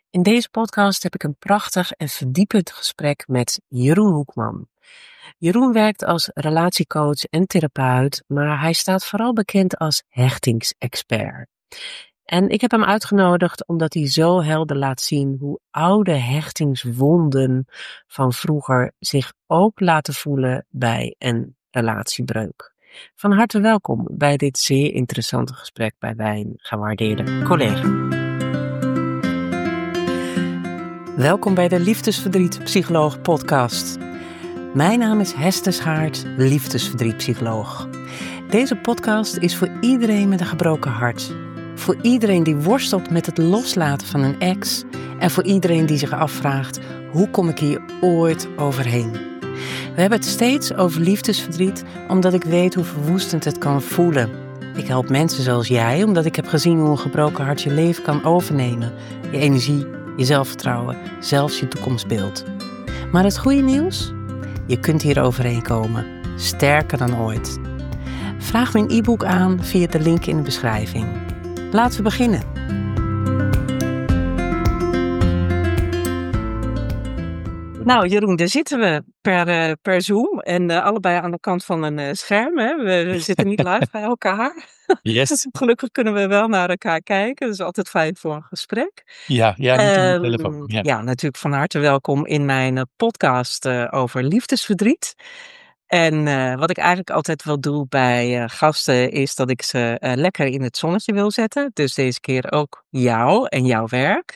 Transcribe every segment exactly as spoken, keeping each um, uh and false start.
In deze podcast heb ik een prachtig en verdiepend gesprek met Jeroen Hoekman. Jeroen werkt als relatiecoach en therapeut, maar hij staat vooral bekend als hechtingsexpert. En ik heb hem uitgenodigd omdat hij zo helder laat zien hoe oude hechtingswonden van vroeger zich ook laten voelen bij een relatiebreuk. Van harte welkom bij dit zeer interessante gesprek bij mijn gewaardeerde collega. Welkom bij de Liefdesverdriet Psycholoog podcast. Mijn naam is Hester Schaart, liefdesverdrietpsycholoog. Deze podcast is voor iedereen met een gebroken hart. Voor iedereen die worstelt met het loslaten van een ex. En voor iedereen die zich afvraagt, hoe kom ik hier ooit overheen? We hebben het steeds over liefdesverdriet, omdat ik weet hoe verwoestend het kan voelen. Ik help mensen zoals jij, omdat ik heb gezien hoe een gebroken hart je leven kan overnemen. Je energie, je zelfvertrouwen, zelfs je toekomstbeeld. Maar het goede nieuws? Je kunt hier overheen komen. Sterker dan ooit. Vraag mijn e-book aan via de link in de beschrijving. Laten we beginnen. Nou Jeroen, daar zitten we per, uh, per Zoom en uh, allebei aan de kant van een uh, scherm. Hè? We, we zitten niet live bij elkaar. Yes. Gelukkig kunnen we wel naar elkaar kijken. Dat is altijd fijn voor een gesprek. Ja, ja, niet op uh, de telefoon. Ja. ja, natuurlijk van harte welkom in mijn uh, podcast uh, over liefdesverdriet. En uh, wat ik eigenlijk altijd wel doe bij uh, gasten is dat ik ze uh, lekker in het zonnetje wil zetten. Dus deze keer ook jou en jouw werk.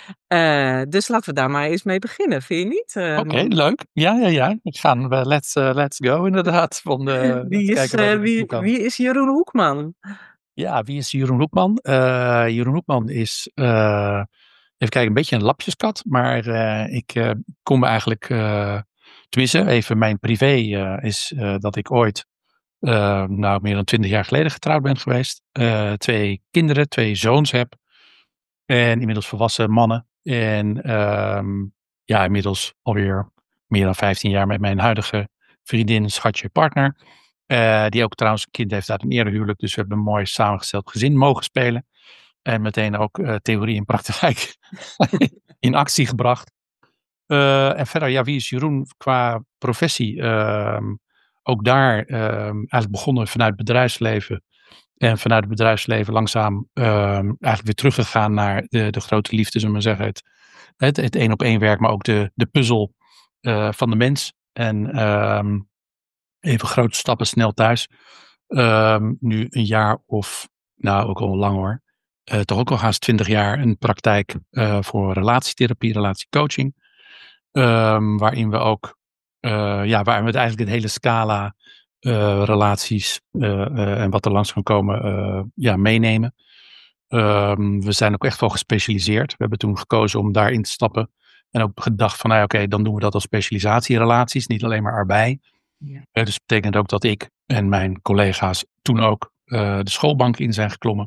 Uh, dus laten we daar maar eens mee beginnen, vind je niet? Uh, Oké, okay, leuk. Ja, ja, ja. Ik ga uh, let's, uh, let's go inderdaad. Van de, wie, is, uh, wie, wie is Jeroen Hoekman? Ja, wie is Jeroen Hoekman? Uh, Jeroen Hoekman is, uh, even kijken, een beetje een lapjeskat. Maar uh, ik uh, kom eigenlijk, uh, tenminste even mijn privé uh, is uh, dat ik ooit, uh, nou meer dan twintig jaar geleden getrouwd ben geweest. Uh, twee kinderen, twee zoons heb. En inmiddels volwassen mannen. En um, ja, inmiddels alweer meer dan vijftien jaar met mijn huidige vriendin, schatje, partner. Uh, die ook trouwens een kind heeft uit een eerder huwelijk. Dus we hebben een mooi samengesteld gezin mogen spelen. En meteen ook uh, theorie en praktijk in actie gebracht. Uh, en verder, ja, wie is Jeroen qua professie? Uh, ook daar uh, eigenlijk begonnen vanuit het bedrijfsleven. En vanuit het bedrijfsleven langzaam uh, eigenlijk weer teruggegaan naar de, de grote liefde, zullen we maar zeggen. Het, het, het één op één werk, maar ook de, de puzzel uh, van de mens. En um, even grote stappen snel thuis. Um, nu een jaar of, nou ook al lang hoor. Uh, toch ook al haast twintig jaar een praktijk uh, voor relatietherapie, relatiecoaching. Um, waarin we ook, uh, ja, waarin we het eigenlijk een hele scala Uh, relaties uh, uh, en wat er langs kan komen uh, ja, meenemen. Um, we zijn ook echt wel gespecialiseerd. We hebben toen gekozen om daarin te stappen. En ook gedacht van, nou, oké, okay, dan doen we dat als specialisatierelaties, niet alleen maar erbij. Ja. Uh, dus dat betekent ook dat ik en mijn collega's toen ook uh, de schoolbank in zijn geklommen.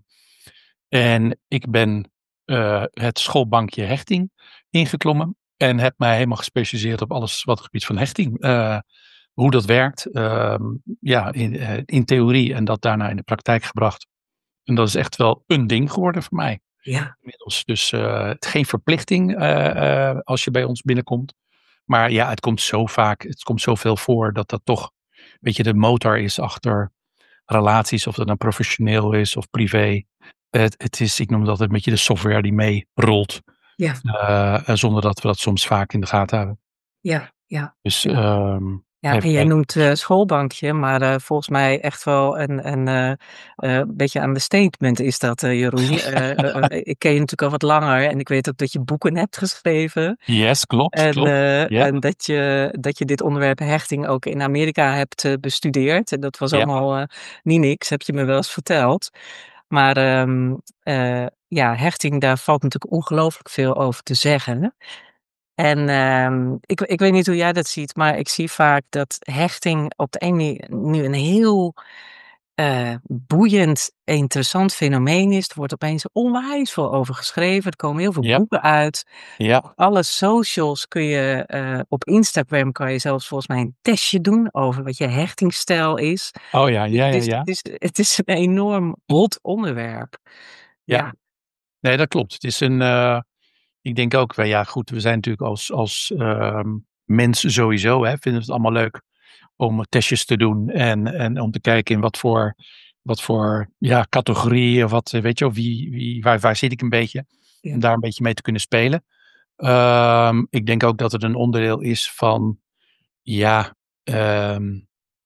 En ik ben uh, het schoolbankje hechting ingeklommen. En heb mij helemaal gespecialiseerd op alles wat het gebied van hechting uh, hoe dat werkt, uh, ja, in, uh, in theorie en dat daarna in de praktijk gebracht. En dat is echt wel een ding geworden voor mij. Ja. Inmiddels. Dus uh, geen verplichting uh, uh, als je bij ons binnenkomt. Maar ja, het komt zo vaak, het komt zoveel voor dat dat toch een beetje de motor is achter relaties. Of dat nou professioneel is of privé. Het, het is, ik noem dat een beetje de software die mee rolt. Ja. Uh, zonder dat we dat soms vaak in de gaten hebben. Ja, ja. Dus ja. Um, Ja, en jij noemt uh, schoolbankje, maar uh, volgens mij echt wel een, een uh, uh, beetje aan de statement is dat, uh, Jeroen. Uh, uh, ik ken je natuurlijk al wat langer en ik weet ook dat je boeken hebt geschreven. Yes, klopt. En, klopt. Uh, Yeah. en dat, je, dat je dit onderwerp hechting ook in Amerika hebt uh, bestudeerd. En dat was yeah. allemaal uh, niet niks, heb je me wel eens verteld. Maar um, uh, ja, hechting, daar valt natuurlijk ongelooflijk veel over te zeggen. En uh, ik, ik weet niet hoe jij dat ziet, maar ik zie vaak dat hechting op de ene nu een heel uh, boeiend, interessant fenomeen is. Er wordt opeens onwijs veel over geschreven. Er komen heel veel Ja. boeken uit. Ja. Op alle socials kun je, uh, op Instagram kan je zelfs volgens mij een testje doen over wat je hechtingsstijl is. Oh ja, ja, ja, Dus ja. het is, het is een enorm hot onderwerp. Ja. Ja. Nee, dat klopt. Het is een... Uh... ik denk ook, wel, ja goed, we zijn natuurlijk als, als ehm, mens sowieso, hè, vinden we het allemaal leuk om testjes te doen en, en om te kijken in wat voor, wat voor ja, categorieën of wat, eh, weet je wel, wie, wie, waar, waar zit ik een beetje, Ja. om daar een beetje mee te kunnen spelen. Ehm, ik denk ook dat het een onderdeel is van, ja, ehm,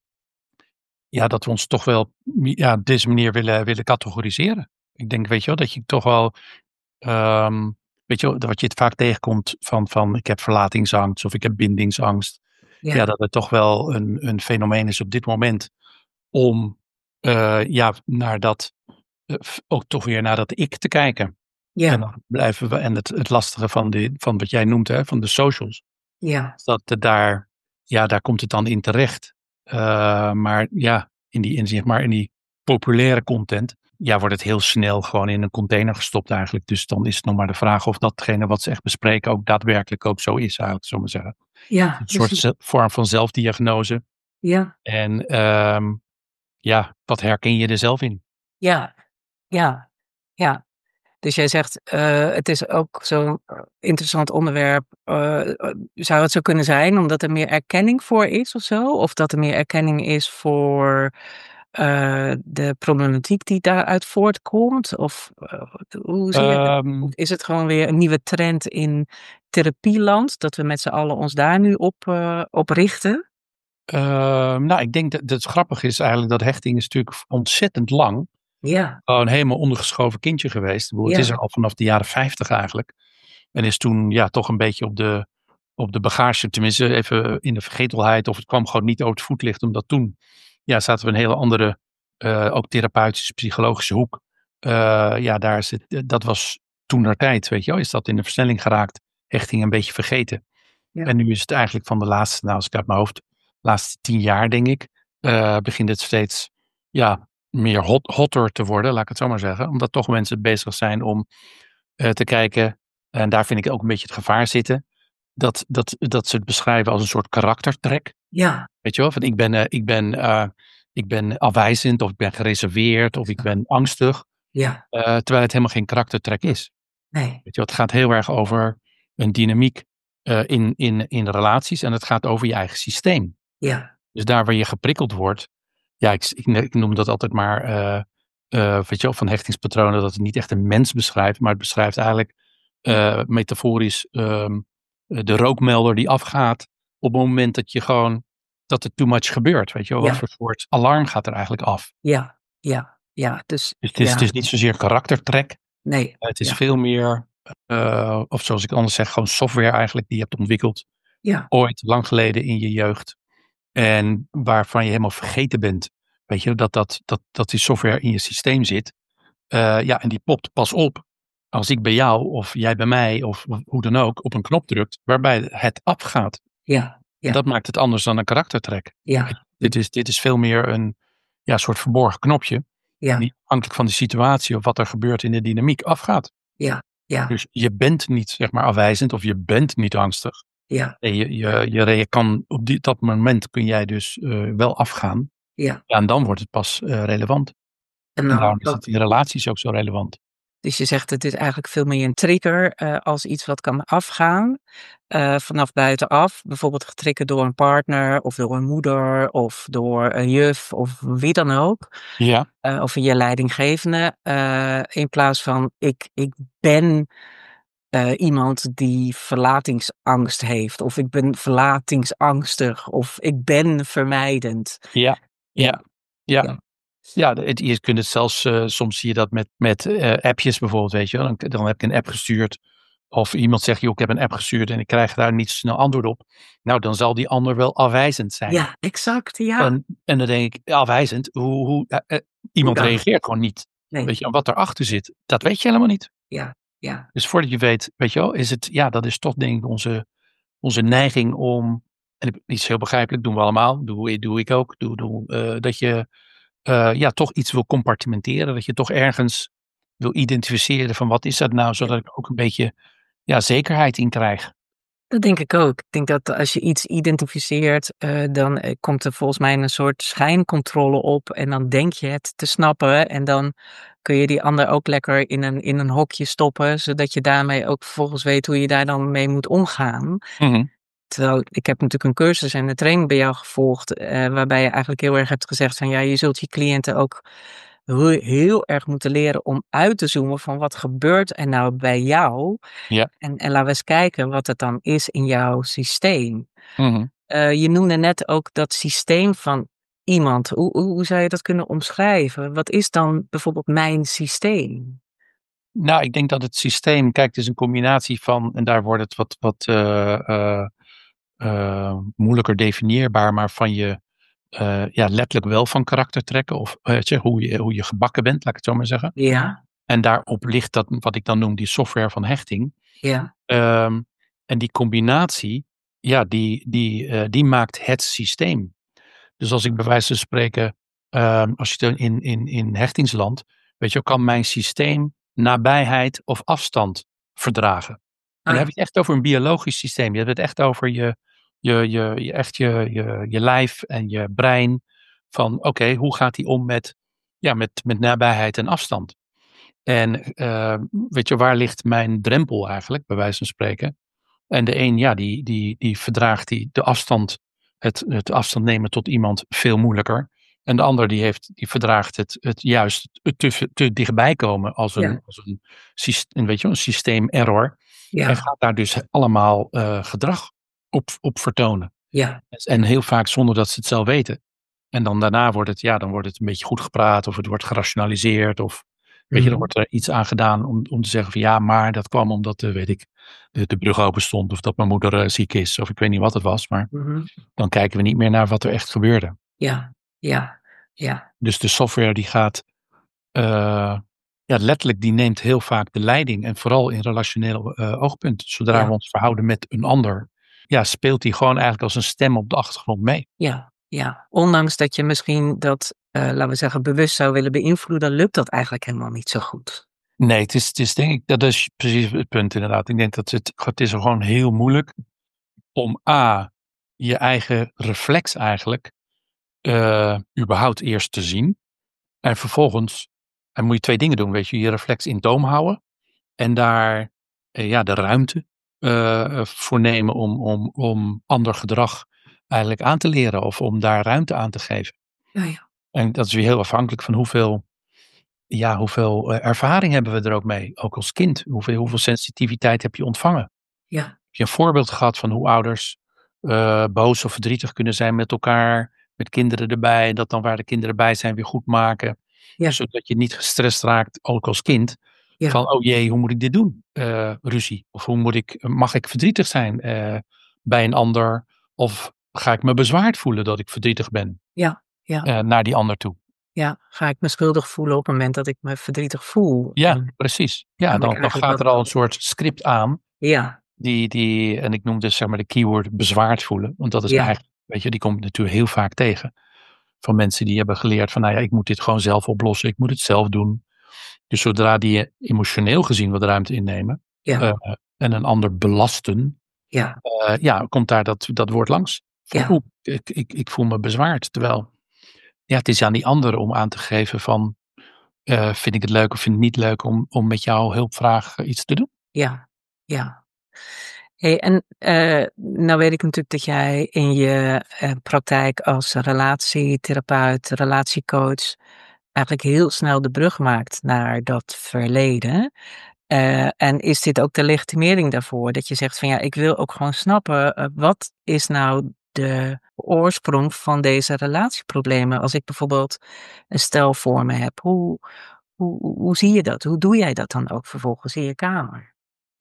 ja, dat we ons toch wel ja, op deze manier willen, willen categoriseren. Ik denk, weet je wel, dat je toch wel, ehm, weet je wel, wat je het vaak tegenkomt van, van ik heb verlatingsangst of ik heb bindingsangst. Ja, Ja. dat het toch wel een, een fenomeen is op dit moment om eh, ja, naar dat, eh, f- ook toch weer naar dat ik te kijken. En Ja. dan blijven we, en het, het lastige van, die, van wat jij noemt, hè, van de socials, Ja. is dat het daar, ja, daar komt het dan in terecht. Eh, maar ja, in die, in, zeg maar, in die populaire content, ja, wordt het heel snel gewoon in een container gestopt eigenlijk. Dus dan is het nog maar de vraag of datgene wat ze echt bespreken ook daadwerkelijk ook zo is, eigenlijk, zullen we maar zeggen. Ja. Een soort Precies. ze- vorm van zelfdiagnose. Ja. En ehm, ja, wat herken je er zelf in? Ja. Ja. Ja. Dus jij zegt, eh, het is ook zo'n eh, interessant onderwerp. eh, eh, zou het zo kunnen zijn omdat er meer erkenning voor is of zo? Of dat er meer erkenning is voor eh, de problematiek die daaruit voortkomt? Of eh, hoe zie je het? Ehm, Of is het gewoon weer een nieuwe trend in therapieland, dat we met z'n allen ons daar nu op, eh, op richten? ehm, nou, ik denk dat, dat het grappig is eigenlijk dat hechting is natuurlijk ontzettend lang Ja, gewoon helemaal ondergeschoven kindje geweest. Ik bedoel, het is ja, er al vanaf de jaren vijftig eigenlijk. En is toen ja toch een beetje op de, op de bagage, tenminste even in de vergetelheid. Of het kwam gewoon niet over het voetlicht. Omdat toen ja, zaten we in een hele andere, eh, ook therapeutische, psychologische hoek. Eh, ja, daar is het, dat was toen naar tijd, weet je wel. Is dat in de versnelling geraakt. Hechting een beetje vergeten. ja, En nu is het eigenlijk van de laatste, nou als ik uit mijn hoofd, laatste tien jaar denk ik. eh, begint het steeds ja, meer hot, hotter te worden, laat ik het zo maar zeggen. Omdat toch mensen bezig zijn om eh, te kijken. En daar vind ik ook een beetje het gevaar zitten. Dat, dat, dat ze het beschrijven als een soort karaktertrek. ja, Weet je wel, van ik ben, eh, ik ben, eh, ik ben afwijzend of ik ben gereserveerd of ik ben angstig. ja, eh, terwijl het helemaal geen karaktertrek is. nee, Weet je wel, het gaat heel erg over een dynamiek eh, in, in, in relaties en het gaat over je eigen systeem. ja, Dus daar waar je geprikkeld wordt, ja, ik, ik, ik noem dat altijd maar, eh, eh, weet je wel, van hechtingspatronen, dat het niet echt een mens beschrijft, maar het beschrijft eigenlijk eh, metaforisch ehm, de rookmelder die afgaat op het moment dat je gewoon, dat er too much gebeurt. Weet je wel, wat ja, voor soort alarm gaat er eigenlijk af? ja, ja, ja, dus Dus het is, het ja, is niet zozeer karaktertrek, nee, eh, het is ja, veel meer, eh, of zoals ik anders zeg, gewoon software eigenlijk die je hebt ontwikkeld ja, ooit lang geleden in je jeugd. En waarvan je helemaal vergeten bent. Weet je, dat, dat, dat, dat die software in je systeem zit. Eh, ja, en die popt pas op als ik bij jou of jij bij mij of hoe dan ook op een knop drukt waarbij het afgaat. ja, En ja, dat maakt het anders dan een karaktertrek. ja, Dit is, dit is veel meer een ja, soort verborgen knopje ja, die afhankelijk van de situatie of wat er gebeurt in de dynamiek afgaat. ja, ja, Dus je bent niet zeg maar afwijzend of je bent niet angstig. ja, En je, je, je, je kan op die, dat moment kun jij dus eh, wel afgaan. ja. Ja, en dan wordt het pas eh, relevant. En En dan daarom is ook, het in relaties ook zo relevant. dus je zegt het is eigenlijk veel meer een trigger eh, als iets wat kan afgaan eh, vanaf buitenaf. Bijvoorbeeld getriggerd door een partner of door een moeder of door een juf of wie dan ook. Ja, eh, of je leidinggevende. eh, in plaats van ik, ik ben eh, iemand die verlatingsangst heeft. Of ik ben verlatingsangstig. Of ik ben vermijdend. ja, Ja, ja, ja. ja, Ja, het, je kunt het zelfs, eh, soms zie je dat met, met eh, appjes bijvoorbeeld, weet je wel. Dan, dan heb ik een app gestuurd. Of iemand zegt, joh, ik heb een app gestuurd en ik krijg daar niet zo snel antwoord op. Nou, dan zal die ander wel afwijzend zijn. ja, exact. Ja. En, en dan denk ik, afwijzend, hoe, hoe, eh, eh, Hoe iemand dan? reageert gewoon niet. Nee. Weet je, en wat erachter zit, dat weet je helemaal niet. Ja, ja, Dus voordat je weet, weet je wel, is het, ja, dat is toch denk ik onze, onze neiging om, en iets heel begrijpelijk, doen we allemaal, doe, doe ik ook, doe, doe, eh, dat je eh, ja, toch iets wil compartimenteren, dat je toch ergens wil identificeren van wat is dat nou, ja, zodat ik ook een beetje ja, zekerheid in krijg. Dat denk ik ook. Ik denk dat als je iets identificeert, uh, dan uh, komt er volgens mij een soort schijncontrole op. En dan denk je het te snappen. En dan kun je die ander ook lekker in een, in een hokje stoppen. Zodat je daarmee ook vervolgens weet hoe je daar dan mee moet omgaan. Mm-hmm. Terwijl, ik heb natuurlijk een cursus en een training bij jou gevolgd. Uh, waarbij je eigenlijk heel erg hebt gezegd van ja, je zult je cliënten ook heel, heel erg moeten leren om uit te zoomen van wat gebeurt er nou bij jou. Ja. En, en laten we eens kijken wat het dan is in jouw systeem. Mm-hmm. Uh, je noemde net ook dat systeem van iemand. Hoe, hoe, hoe zou je dat kunnen omschrijven? Wat is dan bijvoorbeeld mijn systeem? Nou, ik denk dat het systeem, kijk, het is een combinatie van, en daar wordt het wat, wat uh, uh, uh, moeilijker definieerbaar, maar van je uh, ja, letterlijk wel van karakter trekken, of uh, zeg, hoe, je, hoe je gebakken bent, laat ik het zo maar zeggen. Ja. En daarop ligt dat, wat ik dan noem, die software van hechting. Ja. Um, en die combinatie, ja, die, die, uh, die maakt het systeem. Dus als ik bij wijze van spreken, um, als je het in, in, in hechtingsland, weet je, kan mijn systeem nabijheid of afstand verdragen. En dan heb je het echt over een biologisch systeem. Je hebt het echt over je, je, je, je, echt je, je, je lijf en je brein. Van oké, okay, hoe gaat die om met, ja, met, met nabijheid en afstand? En uh, weet je, waar ligt mijn drempel eigenlijk, bij wijze van spreken? En de een, ja, die, die, die verdraagt die, de afstand, het, het afstand nemen tot iemand veel moeilijker. En de ander, die, heeft, die verdraagt het, het juist te, te dichtbij komen als een, ja. als een, een, weet je, een systeemerror. Ja. En gaat daar dus allemaal uh, gedrag op, op vertonen. Ja. En heel vaak zonder dat ze het zelf weten. En dan daarna wordt het, ja, dan wordt het een beetje goed gepraat, of het wordt gerationaliseerd, of weet je, dan wordt er iets aan gedaan om, om te zeggen van ja, maar dat kwam omdat, uh, weet ik, de, de brug open stond, of dat mijn moeder uh, ziek is, of ik weet niet wat het was, maar mm-hmm. dan kijken we niet meer naar wat er echt gebeurde. Ja, ja, ja. Dus de software die gaat, uh, ja, letterlijk, die neemt heel vaak de leiding, en vooral in relationeel uh, oogpunt. Zodra ja. we ons verhouden met een ander, ja, speelt die gewoon eigenlijk als een stem op de achtergrond mee. Ja, ja. Ondanks dat je misschien dat, uh, laten we zeggen, bewust zou willen beïnvloeden, lukt dat eigenlijk helemaal niet zo goed. Nee, het is, het is denk ik, dat is precies het punt inderdaad. Ik denk dat het, het is gewoon heel moeilijk om A, je eigen reflex eigenlijk uh, überhaupt eerst te zien. En vervolgens en moet je twee dingen doen, weet je. Je reflex in toom houden en daar uh, ja, de ruimte uh, voor nemen om, om, om ander gedrag eigenlijk aan te leren of om daar ruimte aan te geven. Ja, ja. En dat is weer heel afhankelijk van hoeveel Ja, hoeveel uh, ervaring hebben we er ook mee? Ook als kind. Hoeveel, hoeveel sensitiviteit heb je ontvangen? Ja. Heb je een voorbeeld gehad van hoe ouders uh, boos of verdrietig kunnen zijn met elkaar, met kinderen erbij, dat dan waar de kinderen bij zijn weer goed maken. Ja. Zodat je niet gestrest raakt, ook als kind. Ja. Van, oh jee, hoe moet ik dit doen? Uh, ruzie. Of hoe moet ik, mag ik verdrietig zijn uh, bij een ander? Of ga ik me bezwaard voelen dat ik verdrietig ben? Ja. Ja. Uh, naar die ander toe. Ja, ga ik me schuldig voelen op het moment dat ik me verdrietig voel. Ja, en, precies. Ja, dan, dan gaat er al een soort script aan. Ja. Die, die, en ik noem dus zeg maar de keyword bezwaard voelen. Want dat is ja. eigenlijk, weet je, die komt natuurlijk heel vaak tegen. Van mensen die hebben geleerd van, nou ja, ik moet dit gewoon zelf oplossen. Ik moet het zelf doen. Dus zodra die emotioneel gezien wat ruimte innemen. Ja. Uh, en een ander belasten. Ja. Uh, ja, komt daar dat, dat woord langs. Van, ja. oeh, ik, ik, ik voel me bezwaard. Terwijl, ja, het is aan die ander om aan te geven van, uh, vind ik het leuk of vind ik het niet leuk om, om met jouw hulpvraag iets te doen? Ja, ja. Hey, en uh, nou weet ik natuurlijk dat jij in je uh, praktijk als relatietherapeut, relatiecoach eigenlijk heel snel de brug maakt naar dat verleden. Uh, en is dit ook de legitimering daarvoor? Dat je zegt van ja, ik wil ook gewoon snappen, uh, wat is nou de oorsprong van deze relatieproblemen? Als ik bijvoorbeeld een stel voor me heb, hoe, hoe, hoe zie je dat? Hoe doe jij dat dan ook vervolgens in je kamer?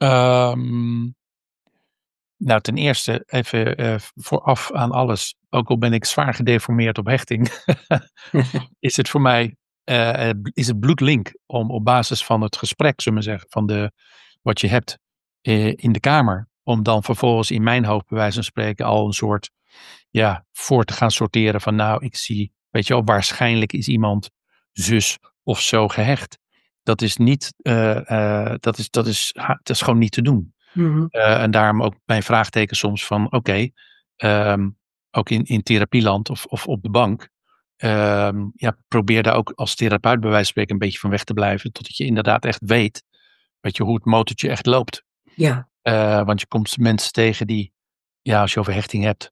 Um, nou, ten eerste even uh, vooraf aan alles, ook al ben ik zwaar gedeformeerd op hechting, is het voor mij uh, is het bloedlink om op basis van het gesprek, zullen we zeggen, van de, wat je hebt uh, in de kamer, om dan vervolgens in mijn hoofd bij wijze van spreken al een soort, ja, voor te gaan sorteren van nou, ik zie, weet je wel, waarschijnlijk is iemand zus of zo gehecht. Dat is niet, uh, uh, dat is, dat is, dat is gewoon niet te doen. Mm-hmm. Uh, en daarom ook mijn vraagteken soms van oké, okay, um, ook in, in therapieland of, of op de bank. Um, ja, probeer daar ook als therapeut bij wijze van spreken een beetje van weg te blijven. Totdat je inderdaad echt weet, weet je, hoe het motortje echt loopt. Ja. Uh, want je komt mensen tegen die, ja, als je over hechting hebt,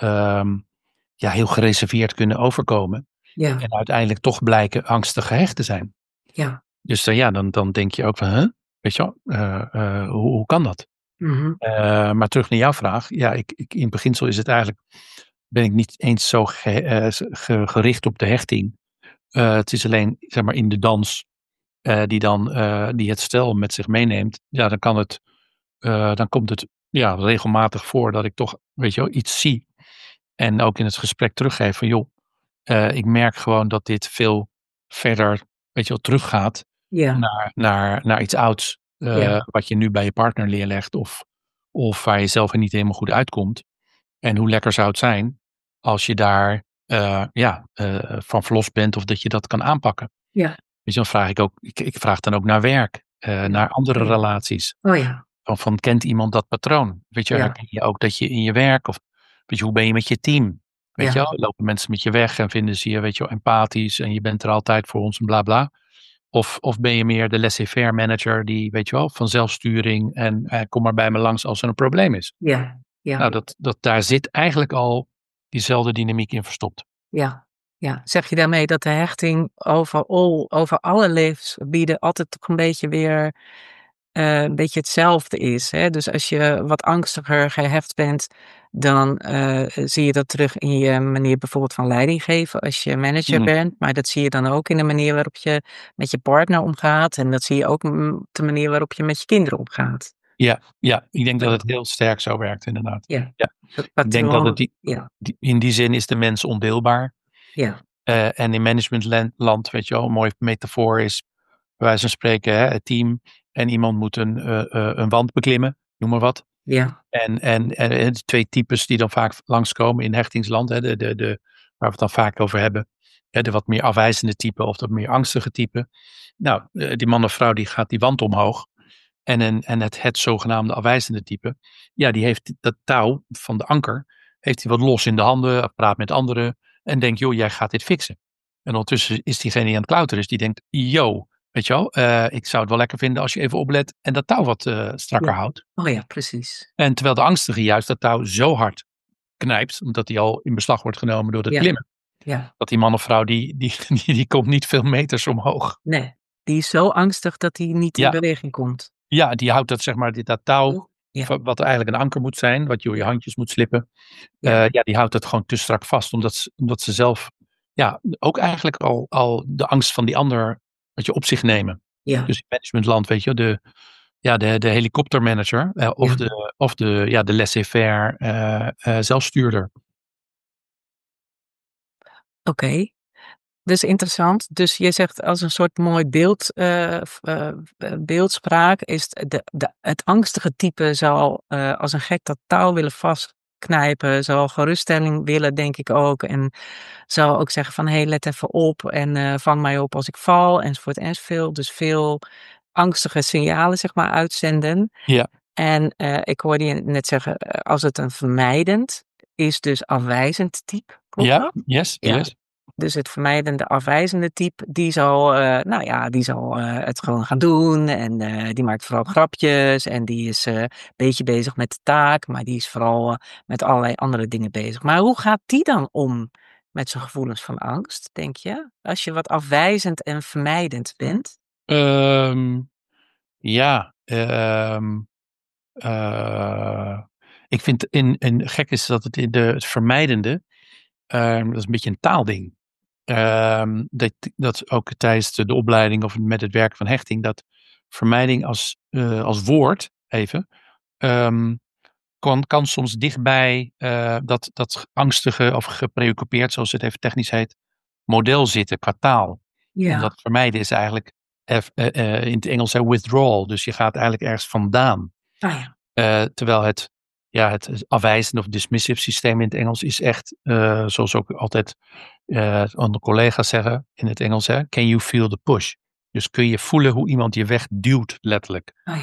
um, ja, heel gereserveerd kunnen overkomen. Ja. En uiteindelijk toch blijken angstig gehecht te zijn. Ja. Dus uh, ja, dan, dan denk je ook van, huh? Weet je wel, uh, uh, hoe, hoe kan dat? Mm-hmm. Uh, maar terug naar jouw vraag. Ja, ik, ik, in beginsel is het eigenlijk, ben ik niet eens zo ge, uh, ge, gericht op de hechting. Uh, het is alleen, zeg maar, in de dans uh, die dan uh, die het stel met zich meeneemt. Ja, dan kan het, uh, dan komt het ja, regelmatig voor dat ik toch, weet je wel, iets zie. En ook in het gesprek teruggeef van, joh, uh, ik merk gewoon dat dit veel verder, weet je wel, teruggaat Ja. naar, naar, naar iets ouds. Uh, Ja. Wat je nu bij je partner neerlegt of, of waar je zelf er niet helemaal goed uitkomt. En hoe lekker zou het zijn als je daar uh, ja, uh, van verlost bent of dat je dat kan aanpakken. Ja. Dus dan vraag ik ook, ik, ik vraag dan ook naar werk, uh, ja. naar andere oh ja. relaties. Oh ja. Van, van kent iemand dat patroon? Weet je, ja. herken je ook dat je in je werk of weet je, hoe ben je met je team? Weet ja. je wel, lopen mensen met je weg en vinden ze je, weet je wel, empathisch en je bent er altijd voor ons en bla bla. Of, of ben je meer de laissez-faire manager die, weet je wel, van zelfsturing en eh, kom maar bij me langs als er een probleem is. Ja, ja. Nou, dat, dat, daar zit eigenlijk al diezelfde dynamiek in verstopt. Ja, ja. Zeg je daarmee dat de hechting overal, over alle levensgebieden altijd toch een beetje weer uh, een beetje hetzelfde is? Hè? Dus als je wat angstiger gehecht bent, dan uh, zie je dat terug in je manier bijvoorbeeld van leiding geven als je manager Mm. bent. Maar dat zie je dan ook in de manier waarop je met je partner omgaat. En dat zie je ook op de manier waarop je met je kinderen omgaat. Ja, ja, ik denk dat het heel sterk zo werkt inderdaad. Ja. Ja. Ik denk dat het die, ja. die, in die zin is de mens ondeelbaar. Ja. Uh, en in managementland, weet je wel, een mooie metafoor is, bij wijze van spreken, hè, het team en iemand moet een, uh, uh, een wand beklimmen, noem maar wat. Ja. En, en, en de twee types die dan vaak langskomen in hechtingsland, hè, de, de, de, waar we het dan vaak over hebben, hè, de wat meer afwijzende type of de meer angstige type. Nou, die man of vrouw die gaat die wand omhoog. En, een, en het, het zogenaamde afwijzende type, ja, die heeft dat touw van de anker, heeft hij wat los in de handen, praat met anderen en denkt, joh, jij gaat dit fixen. En ondertussen is diegene die aan het klauteren is, die denkt, yo, weet je wel, uh, ik zou het wel lekker vinden als je even oplet en dat touw wat uh, strakker ja. houdt. Oh ja, precies. En terwijl de angstige juist dat touw zo hard knijpt, omdat hij al in beslag wordt genomen door het ja. klimmen. Ja. Dat die man of vrouw, die, die, die, die komt niet veel meters omhoog. Nee, die is zo angstig dat hij niet ja. in beweging komt. Ja, die houdt dat, zeg maar, dit, dat touw, ja. wat eigenlijk een anker moet zijn, wat je door je handjes moet slippen. Ja, uh, ja die houdt het gewoon te strak vast, omdat ze, omdat ze zelf ja, ook eigenlijk al, al de angst van die ander wat je op zich nemen. Ja. Dus in managementland, weet je, de, ja, de, de helikoptermanager uh, of, ja. de, of de, ja, de laissez-faire uh, uh, zelfstuurder. Oké. Okay. Dus interessant. Dus je zegt als een soort mooi beeld, uh, uh, beeldspraak is de, de, het angstige type zal uh, als een gek dat touw willen vastknijpen, zal geruststelling willen, denk ik ook. En zal ook zeggen van, hé, hey, let even op en uh, vang mij op als ik val, enzovoort enzovoort. Dus veel angstige signalen, zeg maar, uitzenden. Ja. En uh, ik hoorde je net zeggen, als het een vermijdend is, dus afwijzend type. Klopt ja, dat? yes, ja, yes. Dus het vermijdende, afwijzende type, die zal, uh, nou ja, die zal uh, het gewoon gaan doen. En uh, die maakt vooral grapjes. En die is een uh, beetje bezig met de taak. Maar die is vooral uh, met allerlei andere dingen bezig. Maar hoe gaat die dan om met zijn gevoelens van angst, denk je? Als je wat afwijzend en vermijdend bent? Um, ja, um, uh, ik vind in, in gek is dat het in de het vermijdende, um, dat is een beetje een taalding. Um, dat, dat ook tijdens de opleiding of met het werken van hechting, dat vermijding als, uh, als woord, even, um, kan, kan soms dichtbij uh, dat, dat angstige of gepreoccupeerd, zoals het even technisch heet, model zitten qua taal. Ja. Omdat vermijden is eigenlijk uh, uh, in het Engels uh, withdrawal, dus je gaat eigenlijk ergens vandaan. Ah, ja. Uh, terwijl het, ja, het afwijzende of dismissive systeem in het Engels is echt, uh, zoals ook altijd uh, andere collega's zeggen in het Engels, hè, can you feel the push? Dus kun je voelen hoe iemand je wegduwt, letterlijk. Ah, ja.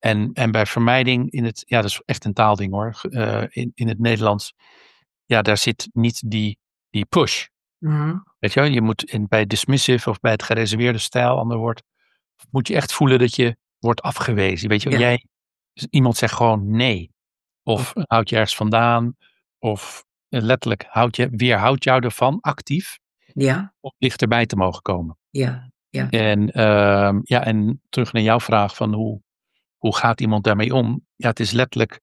En, en bij vermijding in het, ja, dat is echt een taalding hoor. Uh, in, in het Nederlands, ja, daar zit niet die, die push. Mm-hmm. Weet je wel, je moet in, bij dismissive of bij het gereserveerde stijl, ander woord, moet je echt voelen dat je wordt afgewezen. Weet je wel, Ja. jij, iemand zegt gewoon nee. Of Ja. houd je ergens vandaan. Of uh, letterlijk, houd je, weerhoudt jou ervan actief. Ja. Om dichterbij te mogen komen. Ja. Ja. En, uh, ja, en terug naar jouw vraag van hoe, hoe gaat iemand daarmee om? Ja, het is letterlijk,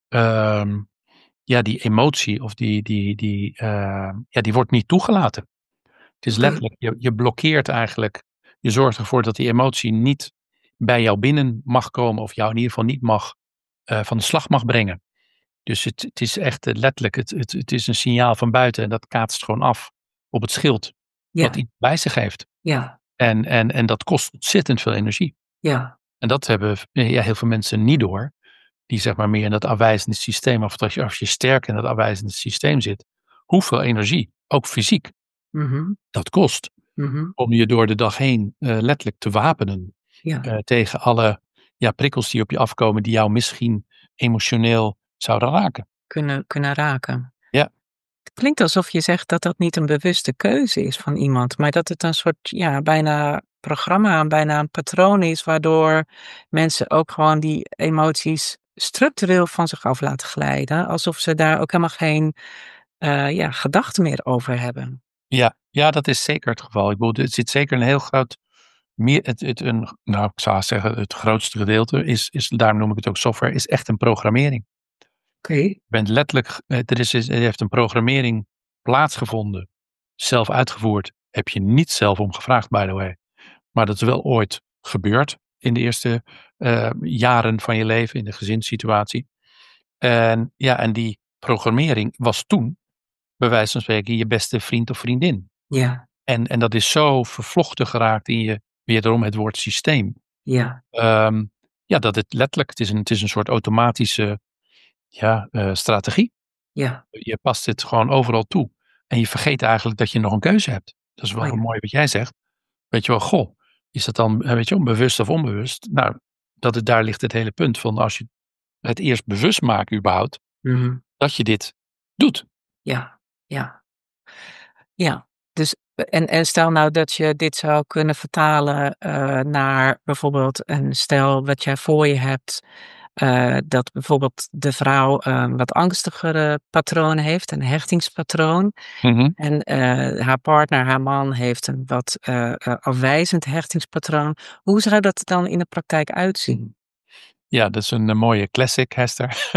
uh, ja, die emotie of die, die, die, uh, ja, die wordt niet toegelaten. Het is letterlijk, je, je blokkeert eigenlijk, je zorgt ervoor dat die emotie niet bij jou binnen mag komen of jou in ieder geval niet mag, uh, van de slag mag brengen. Dus het, het is echt uh, letterlijk, het, het, het is een signaal van buiten en dat kaatst gewoon af op het schild. Ja. Wat iemand bij zich heeft. Ja. En, en, en dat kost ontzettend veel energie. Ja. En dat hebben ja, heel veel mensen niet door. Die zeg maar meer in dat afwijzende systeem, of als je, als je sterk in dat afwijzende systeem zit. Hoeveel energie, ook fysiek, Mm-hmm. dat kost. Mm-hmm. Om je door de dag heen uh, letterlijk te wapenen. Ja. Uh, tegen alle ja, prikkels die op je afkomen. Die jou misschien emotioneel zouden raken. Kunnen, kunnen raken. Ja. Het klinkt alsof je zegt dat dat niet een bewuste keuze is van iemand. Maar dat het een soort, ja, bijna programma, bijna een patroon is. Waardoor mensen ook gewoon die emoties structureel van zich af laten glijden. Alsof ze daar ook helemaal geen uh, ja, gedachten meer over hebben. Ja, ja, dat is zeker het geval. Ik bedoel, er zit zeker een heel groot, meer, het, het, een, nou, ik zou zeggen, het grootste gedeelte is, is, daarom noem ik het ook software, is echt een programmering. Oké. Okay. Je bent letterlijk, er, is, er heeft een programmering plaatsgevonden, zelf uitgevoerd. Heb je niet zelf om gevraagd, by the way. Maar dat is wel ooit gebeurd in de eerste uh, jaren van je leven, in de gezinssituatie. En ja, en die programmering was toen, bij wijze van spreken, je beste vriend of vriendin. Ja. En, en dat is zo vervlochten geraakt in je, wederom het woord systeem. Ja. Um, ja, dat het letterlijk, het is een, het is een soort automatische ja, uh, strategie. Ja. Je past het gewoon overal toe. En je vergeet eigenlijk dat je nog een keuze hebt. Dat is wel oh, ja. mooi wat jij zegt. Weet je wel, goh, is dat dan, weet je wel, bewust of onbewust? Nou, dat het, daar ligt het hele punt van als je het eerst bewust maakt überhaupt, mm-hmm. dat je dit doet. Ja, ja. Ja, dus en, en stel nou dat je dit zou kunnen vertalen uh, naar bijvoorbeeld een stel wat jij voor je hebt, uh, dat bijvoorbeeld de vrouw een wat angstigere patroon heeft, een hechtingspatroon. Mm-hmm. En uh, haar partner, haar man, heeft een wat uh, uh, afwijzend hechtingspatroon. Hoe zou dat dan in de praktijk uitzien? Ja, dat is een, een mooie classic, Hester.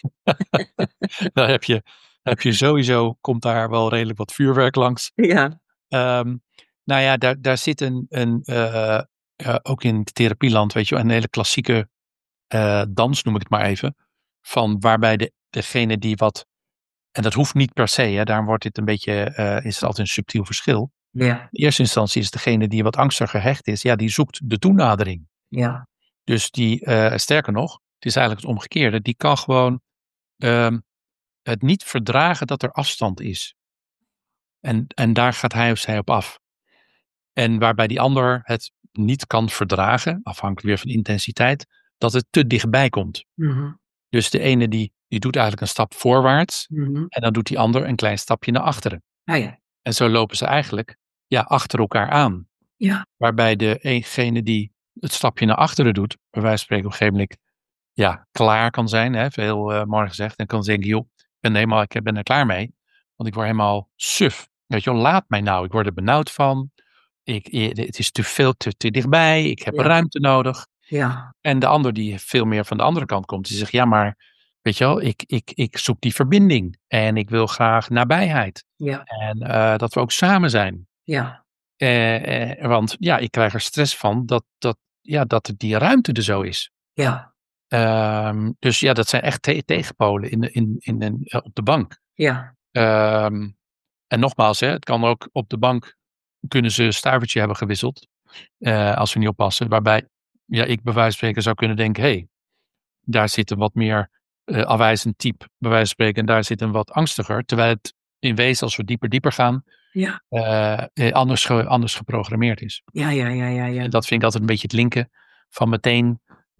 Dan heb je, heb je sowieso, komt daar wel redelijk wat vuurwerk langs. Ja. Um, nou ja, daar, daar zit een, een uh, uh, ook in het therapieland, weet je, een hele klassieke uh, dans, noem ik het maar even. Van waarbij de, degene die wat, en dat hoeft niet per se, hè, daarom wordt dit een beetje, uh, is het altijd een subtiel verschil. Ja. In eerste instantie is degene die wat angstiger gehecht is, ja, die zoekt de toenadering. Ja. Dus die, uh, sterker nog, het is eigenlijk het omgekeerde, die kan gewoon um, het niet verdragen dat er afstand is. En, en daar gaat hij of zij op af. En waarbij die ander het niet kan verdragen, afhankelijk weer van intensiteit, dat het te dichtbij komt. Mm-hmm. Dus de ene die, die doet eigenlijk een stap voorwaarts, mm-hmm. en dan doet die ander een klein stapje naar achteren. Ah, ja. En zo lopen ze eigenlijk ja, achter elkaar aan. Ja. Waarbij degene die het stapje naar achteren doet, bij wijze van spreken op een gegeven moment ja, klaar kan zijn, hè, veel uh, mooi gezegd, en kan zeggen, joh, ik ben, helemaal, ik ben er klaar mee, want ik word helemaal suf. Weet je wel, laat mij nou, ik word er benauwd van. Ik, het is te veel, te, te dichtbij. Ik heb ja. ruimte nodig. Ja. En de ander die veel meer van de andere kant komt. Die zegt, ja maar, weet je wel, ik, ik, ik zoek die verbinding. En ik wil graag nabijheid. Ja. En uh, dat we ook samen zijn. Ja. Uh, uh, want ja, ik krijg er stress van dat, dat, ja, dat die ruimte er zo is. Ja. Um, dus ja, dat zijn echt te- tegenpolen in, in, in, in, uh, op de bank. Ja. Um, en nogmaals, hè, het kan ook op de bank, kunnen ze een stuivertje hebben gewisseld. Uh, als we niet oppassen. Waarbij ja, ik bij wijze van spreken zou kunnen denken, hé, hey, daar zit een wat meer uh, afwijzend type, bij wijze van spreken, en daar zit een wat angstiger. Terwijl het in wezen, als we dieper dieper gaan, ja. uh, anders, ge, anders geprogrammeerd is. Ja, ja, ja, ja, ja. En dat vind ik altijd een beetje het linken van meteen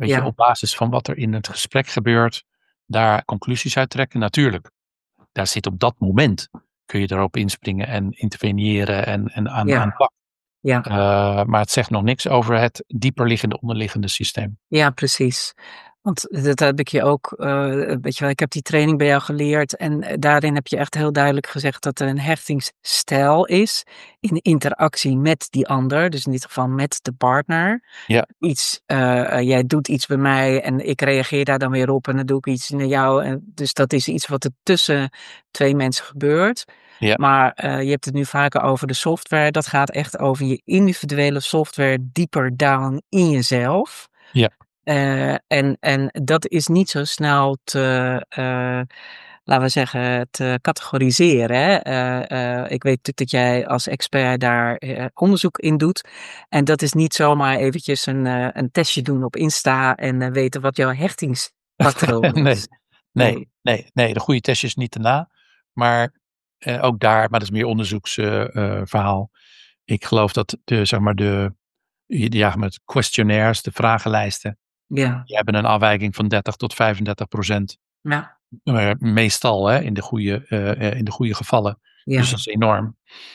weet je, Ja. op basis van wat er in het gesprek gebeurt, daar conclusies uit trekken. Natuurlijk, daar zit op dat moment, kun je erop inspringen en interveneren en, en aan, aan de Ja. bak. Ja. Uh, maar het zegt nog niks over het dieperliggende onderliggende systeem. Ja, precies. Want dat heb ik je ook, uh, weet je wel, ik heb die training bij jou geleerd en daarin heb je echt heel duidelijk gezegd dat er een hechtingsstijl is in interactie met die ander, dus in dit geval met de partner. Ja. Iets, uh, jij doet iets bij mij en ik reageer daar dan weer op en dan doe ik iets naar jou. En dus dat is iets wat er tussen twee mensen gebeurt. Ja. Maar uh, je hebt het nu vaker over de software. Dat gaat echt over je individuele software dieper down in jezelf. Ja. Uh, en, en dat is niet zo snel te, uh, laten we zeggen, te categoriseren. Hè? Uh, uh, ik weet natuurlijk dat jij als expert daar uh, onderzoek in doet. En dat is niet zomaar eventjes een, uh, een testje doen op Insta en uh, weten wat jouw hechtingspatroon is. nee, nee, nee, nee, nee, de goede testjes niet erna. Maar uh, ook daar, maar dat is meer onderzoeksverhaal. Uh, ik geloof dat de, zeg maar de, ja, met questionnaires, de vragenlijsten, ja. die hebben een afwijking van dertig tot vijfendertig procent. Ja. Uh, meestal hè, in, de goede, uh, in de goede gevallen. Ja. Dus dat is enorm.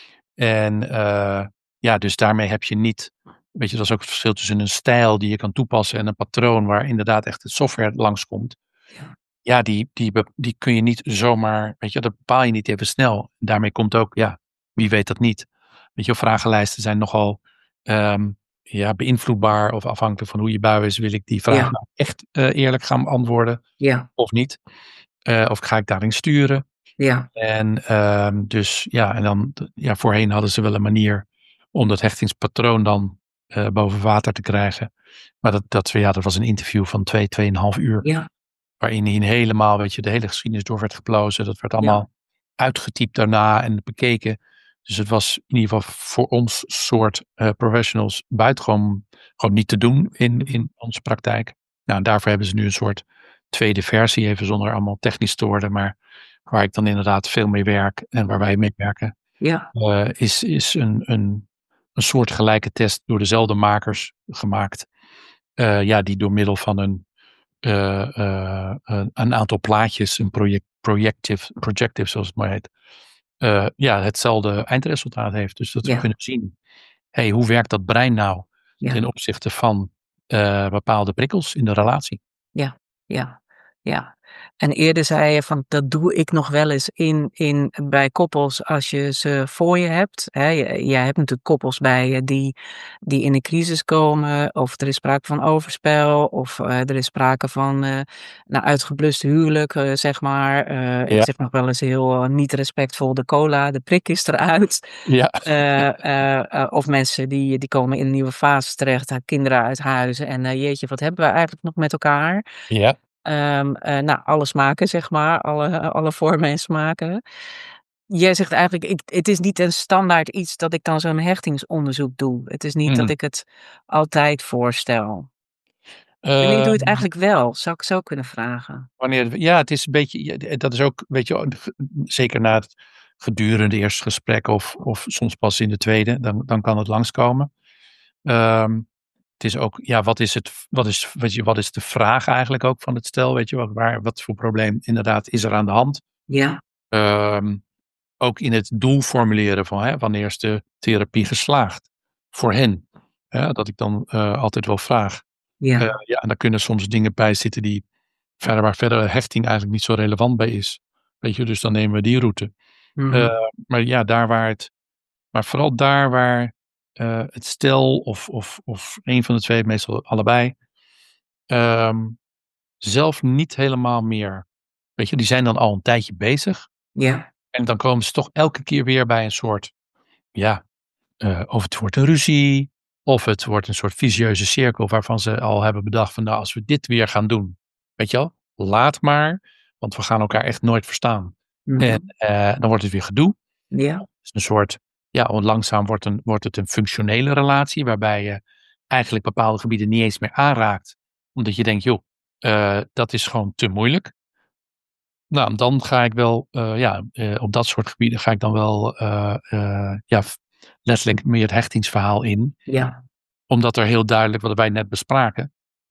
En uh, ja, dus daarmee heb je niet, weet je, dat is ook het verschil tussen een stijl die je kan toepassen en een patroon waar inderdaad echt de software langskomt. Ja. Ja, die, die, die kun je niet zomaar, weet je, dat bepaal je niet even snel. Daarmee komt ook, ja, wie weet dat niet. Weet je, vragenlijsten zijn nogal um, ja, beïnvloedbaar of afhankelijk van hoe je bui is. Wil ik die vraag ja. nou echt uh, eerlijk gaan beantwoorden ja. of niet? Uh, of ga ik daarin sturen? Ja. En um, dus, ja, en dan, ja, voorheen hadden ze wel een manier om dat hechtingspatroon dan uh, boven water te krijgen. Maar dat, dat, ja, dat was een interview van twee, tweeënhalf uur. Ja. Waarin hij helemaal, weet je, de hele geschiedenis door werd geplozen. Dat werd allemaal ja. uitgetypt daarna en bekeken. Dus het was in ieder geval voor ons soort uh, professionals buitengewoon gewoon niet te doen in, in onze praktijk. Nou, en daarvoor hebben ze nu een soort tweede versie, even zonder allemaal technisch te worden, maar waar ik dan inderdaad veel mee werk en waar wij mee werken, ja. uh, is, is een, een, een soort gelijke test door dezelfde makers gemaakt. Uh, ja, die door middel van een Uh, uh, uh, een aantal plaatjes, een project, projective, projective zoals het maar heet, uh, ja, hetzelfde eindresultaat heeft. Dus dat ja. we kunnen zien, hey, hoe werkt dat brein nou ja. ten opzichte van uh, bepaalde prikkels in de relatie? Ja, ja, ja. En eerder zei je van dat doe ik nog wel eens in, in, bij koppels als je ze voor je hebt. Hè. Jij hebt natuurlijk koppels bij je die, die in een crisis komen. Of er is sprake van overspel. Of uh, er is sprake van uh, nou, uitgeblust huwelijk, uh, zeg maar. Uh, ja. Ik zeg nog wel eens heel uh, niet respectvol de cola. De prik is eruit. Ja. Uh, uh, uh, of mensen die, die komen in een nieuwe fase terecht. Kinderen uit huis. En uh, jeetje, wat hebben we eigenlijk nog met elkaar? Ja. Um, uh, nou, alles maken, zeg maar. Alle, alle vormen en smaken. Jij zegt eigenlijk, ik, het is niet een standaard iets dat ik dan zo'n hechtingsonderzoek doe. Het is niet mm. dat ik het altijd voorstel. Uh, Wanneer doe je het eigenlijk wel? Zou ik zo kunnen vragen? Wanneer, ja, het is een beetje, dat is ook, weet je, zeker na het gedurende eerste gesprek of, of soms pas in de tweede, dan, dan kan het langskomen. Um, Het is ook, ja, wat is het, wat is, weet je, wat is de vraag eigenlijk ook van het stel, weet je, wat, waar, wat voor probleem inderdaad is er aan de hand? Ja. Um, ook in het doel formuleren van, hè, wanneer is de therapie geslaagd voor hen? Hè, dat ik dan uh, altijd wel vraag. Ja. Uh, ja, en daar kunnen soms dingen bij zitten die verder, waar verder hechting eigenlijk niet zo relevant bij is. Weet je, dus dan nemen we die route. Mm-hmm. Uh, maar ja, daar waar het, maar vooral daar waar Uh, het stel of, of, of een van de twee, meestal allebei, um, zelf niet helemaal meer, weet je, die zijn dan al een tijdje bezig. Ja. En dan komen ze toch elke keer weer bij een soort, ja, uh, of het wordt een ruzie, of het wordt een soort vicieuze cirkel waarvan ze al hebben bedacht van, nou, als we dit weer gaan doen, weet je wel, laat maar, want we gaan elkaar echt nooit verstaan. Mm-hmm. En uh, dan wordt het weer gedoe. Ja. Het is een soort, ja, want langzaam wordt, een, wordt het een functionele relatie, waarbij je eigenlijk bepaalde gebieden niet eens meer aanraakt. Omdat je denkt, joh, uh, dat is gewoon te moeilijk. Nou, dan ga ik wel, uh, ja, uh, op dat soort gebieden ga ik dan wel, uh, uh, ja, letterlijk meer het hechtingsverhaal in. Ja. Omdat er heel duidelijk, wat wij net bespraken,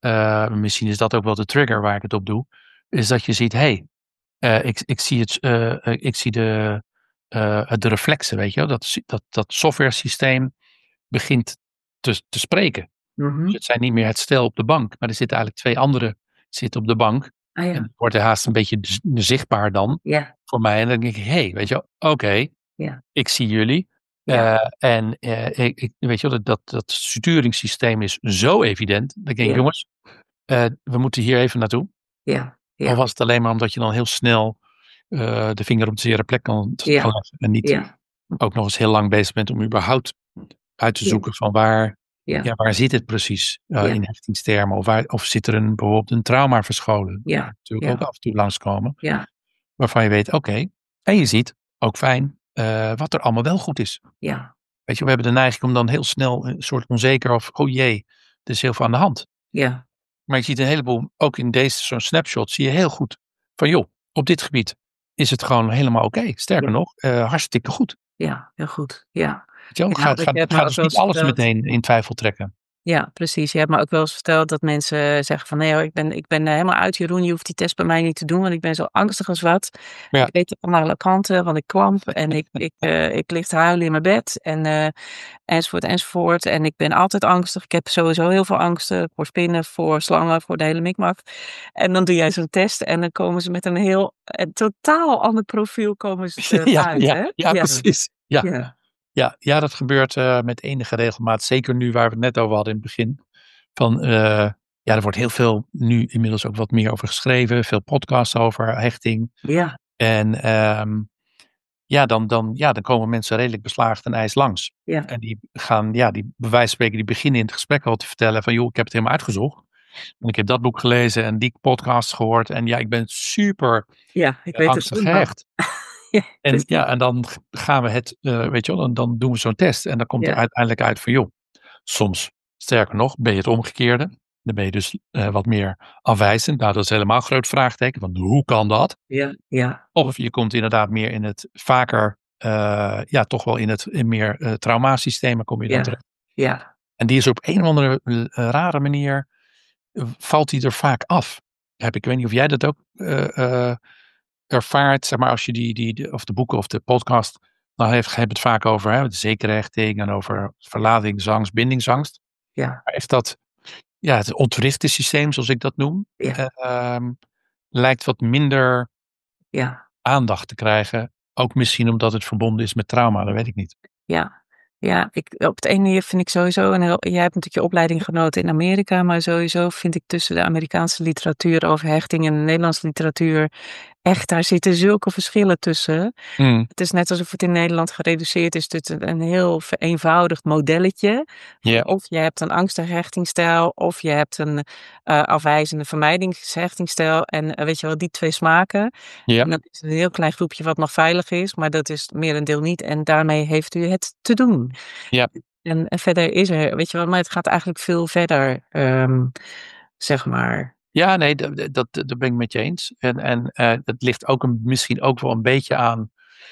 uh, misschien is dat ook wel de trigger waar ik het op doe, is dat je ziet, hé, hey, uh, ik, ik zie het, uh, ik zie de, uh, de reflexen, weet je wel, dat, dat, dat software systeem begint te, te spreken. Mm-hmm. Dus het zijn niet meer het stel op de bank, maar er zitten eigenlijk twee anderen zitten op de bank. Ah, ja. En het wordt er haast een beetje z- zichtbaar dan Yeah. voor mij. En dan denk ik, hé, hey, weet je wel, oké, okay, yeah. ik zie jullie. Ja. Uh, en uh, ik, ik, weet je wel, dat, dat sturingssysteem is zo evident. Dan denk ik, Ja. jongens, uh, we moeten hier even naartoe. Ja. Ja. Of was het alleen maar omdat je dan heel snel uh, de vinger op de zere plek kan Ja. leggen. En niet Ja. ook nog eens heel lang bezig bent om überhaupt uit te zoeken ja. van waar, ja. Ja, waar zit het precies uh, ja. in hechtingstermen. Of, waar, of zit er een, bijvoorbeeld een trauma verscholen. Ja. Dat natuurlijk ja. ook af en toe langskomen. Ja. Waarvan je weet, oké. Okay, en je ziet, ook fijn, uh, wat er allemaal wel goed is. Ja. Weet je, we hebben de neiging om dan heel snel een soort onzeker of, oh jee, er is heel veel aan de hand. Ja. Maar je ziet een heleboel, ook in deze zo'n snapshot, zie je heel goed van, joh, op dit gebied is het gewoon helemaal oké. Okay. Sterker ja. nog, uh, hartstikke goed. Ja, heel goed. Ja. Weet je wel, ja, gaat, gaat, gaat dus niet alles verteld. meteen in twijfel trekken. Ja, precies. Je hebt me ook wel eens verteld dat mensen zeggen van nee hoor, ik ben, ik ben helemaal uit Jeroen, je hoeft die test bij mij niet te doen, want ik ben zo angstig als wat. Ja. Ik weet het aan alle kanten, want ik kwamp en ik, ik, uh, ik lig te huilen in mijn bed en uh, enzovoort enzovoort. En ik ben altijd angstig. Ik heb sowieso heel veel angsten voor spinnen, voor slangen, voor de hele mikmak. En dan doe jij zo'n test en dan komen ze met een heel, een totaal ander profiel komen ze uh, ja, uit. Ja, hè? ja, ja, precies. Ja. Ja. Ja, ja, dat gebeurt uh, met enige regelmaat. Zeker nu waar we het net over hadden in het begin. Van, uh, ja, er wordt heel veel nu inmiddels ook wat meer over geschreven. Veel podcasts over hechting. Ja. En um, ja, dan, dan, ja, dan komen mensen redelijk beslagen ten ijs langs. Ja. En die gaan, ja, die bij wijze van spreken, die beginnen in het gesprek al te vertellen van, joh, ik heb het helemaal uitgezocht. En ik heb dat boek gelezen en die podcast gehoord. En ja, ik ben super ja, ik uh, weet angstig het gehecht. Ja, en, ja, en dan gaan we het, uh, weet je wel, dan, dan doen we zo'n test. En dan komt ja. er uiteindelijk uit van, joh, soms, sterker nog, ben je het omgekeerde. Dan ben je dus uh, wat meer afwijzend. Nou, dat is helemaal een groot vraagteken. Want hoe kan dat? Ja, ja. Of je komt inderdaad meer in het vaker, uh, ja, toch wel in het in meer uh, traumasystemen kom je dan ja. terecht. Ja. En die is op een of andere uh, rare manier, uh, valt die er vaak af. Heb ik, ik weet niet of jij dat ook uh, uh, ervaart, zeg maar, als je die, die, die, of de boeken of de podcast, dan heeft het vaak over hè, de zekerhechting en over verlatingsangst, bindingsangst. Ja. Maar is dat, ja, het ontwrichte systeem, zoals ik dat noem, ja. uh, um, lijkt wat minder ja. aandacht te krijgen. Ook misschien omdat het verbonden is met trauma, dat weet ik niet. Ja. Ja, ik, op de ene manier vind ik sowieso, en jij hebt natuurlijk je opleiding genoten in Amerika, maar sowieso vind ik tussen de Amerikaanse literatuur over hechting en de Nederlandse literatuur, echt, daar zitten zulke verschillen tussen. Mm. Het is net alsof het in Nederland gereduceerd is tot een heel vereenvoudigd modelletje. Yeah. Of je hebt een angstige hechtingstijl, of je hebt een uh, afwijzende vermijdingshechtingstijl. En uh, weet je wel, die twee smaken. Yeah. En dan is het een heel klein groepje wat nog veilig is, maar dat is merendeel niet. En daarmee heeft u het te doen. Ja. En, en verder is er, weet je wel, maar het gaat eigenlijk veel verder, um, zeg maar. Ja, nee, dat, dat, dat ben ik met je eens. En, en uh, dat ligt ook een, misschien ook wel een beetje aan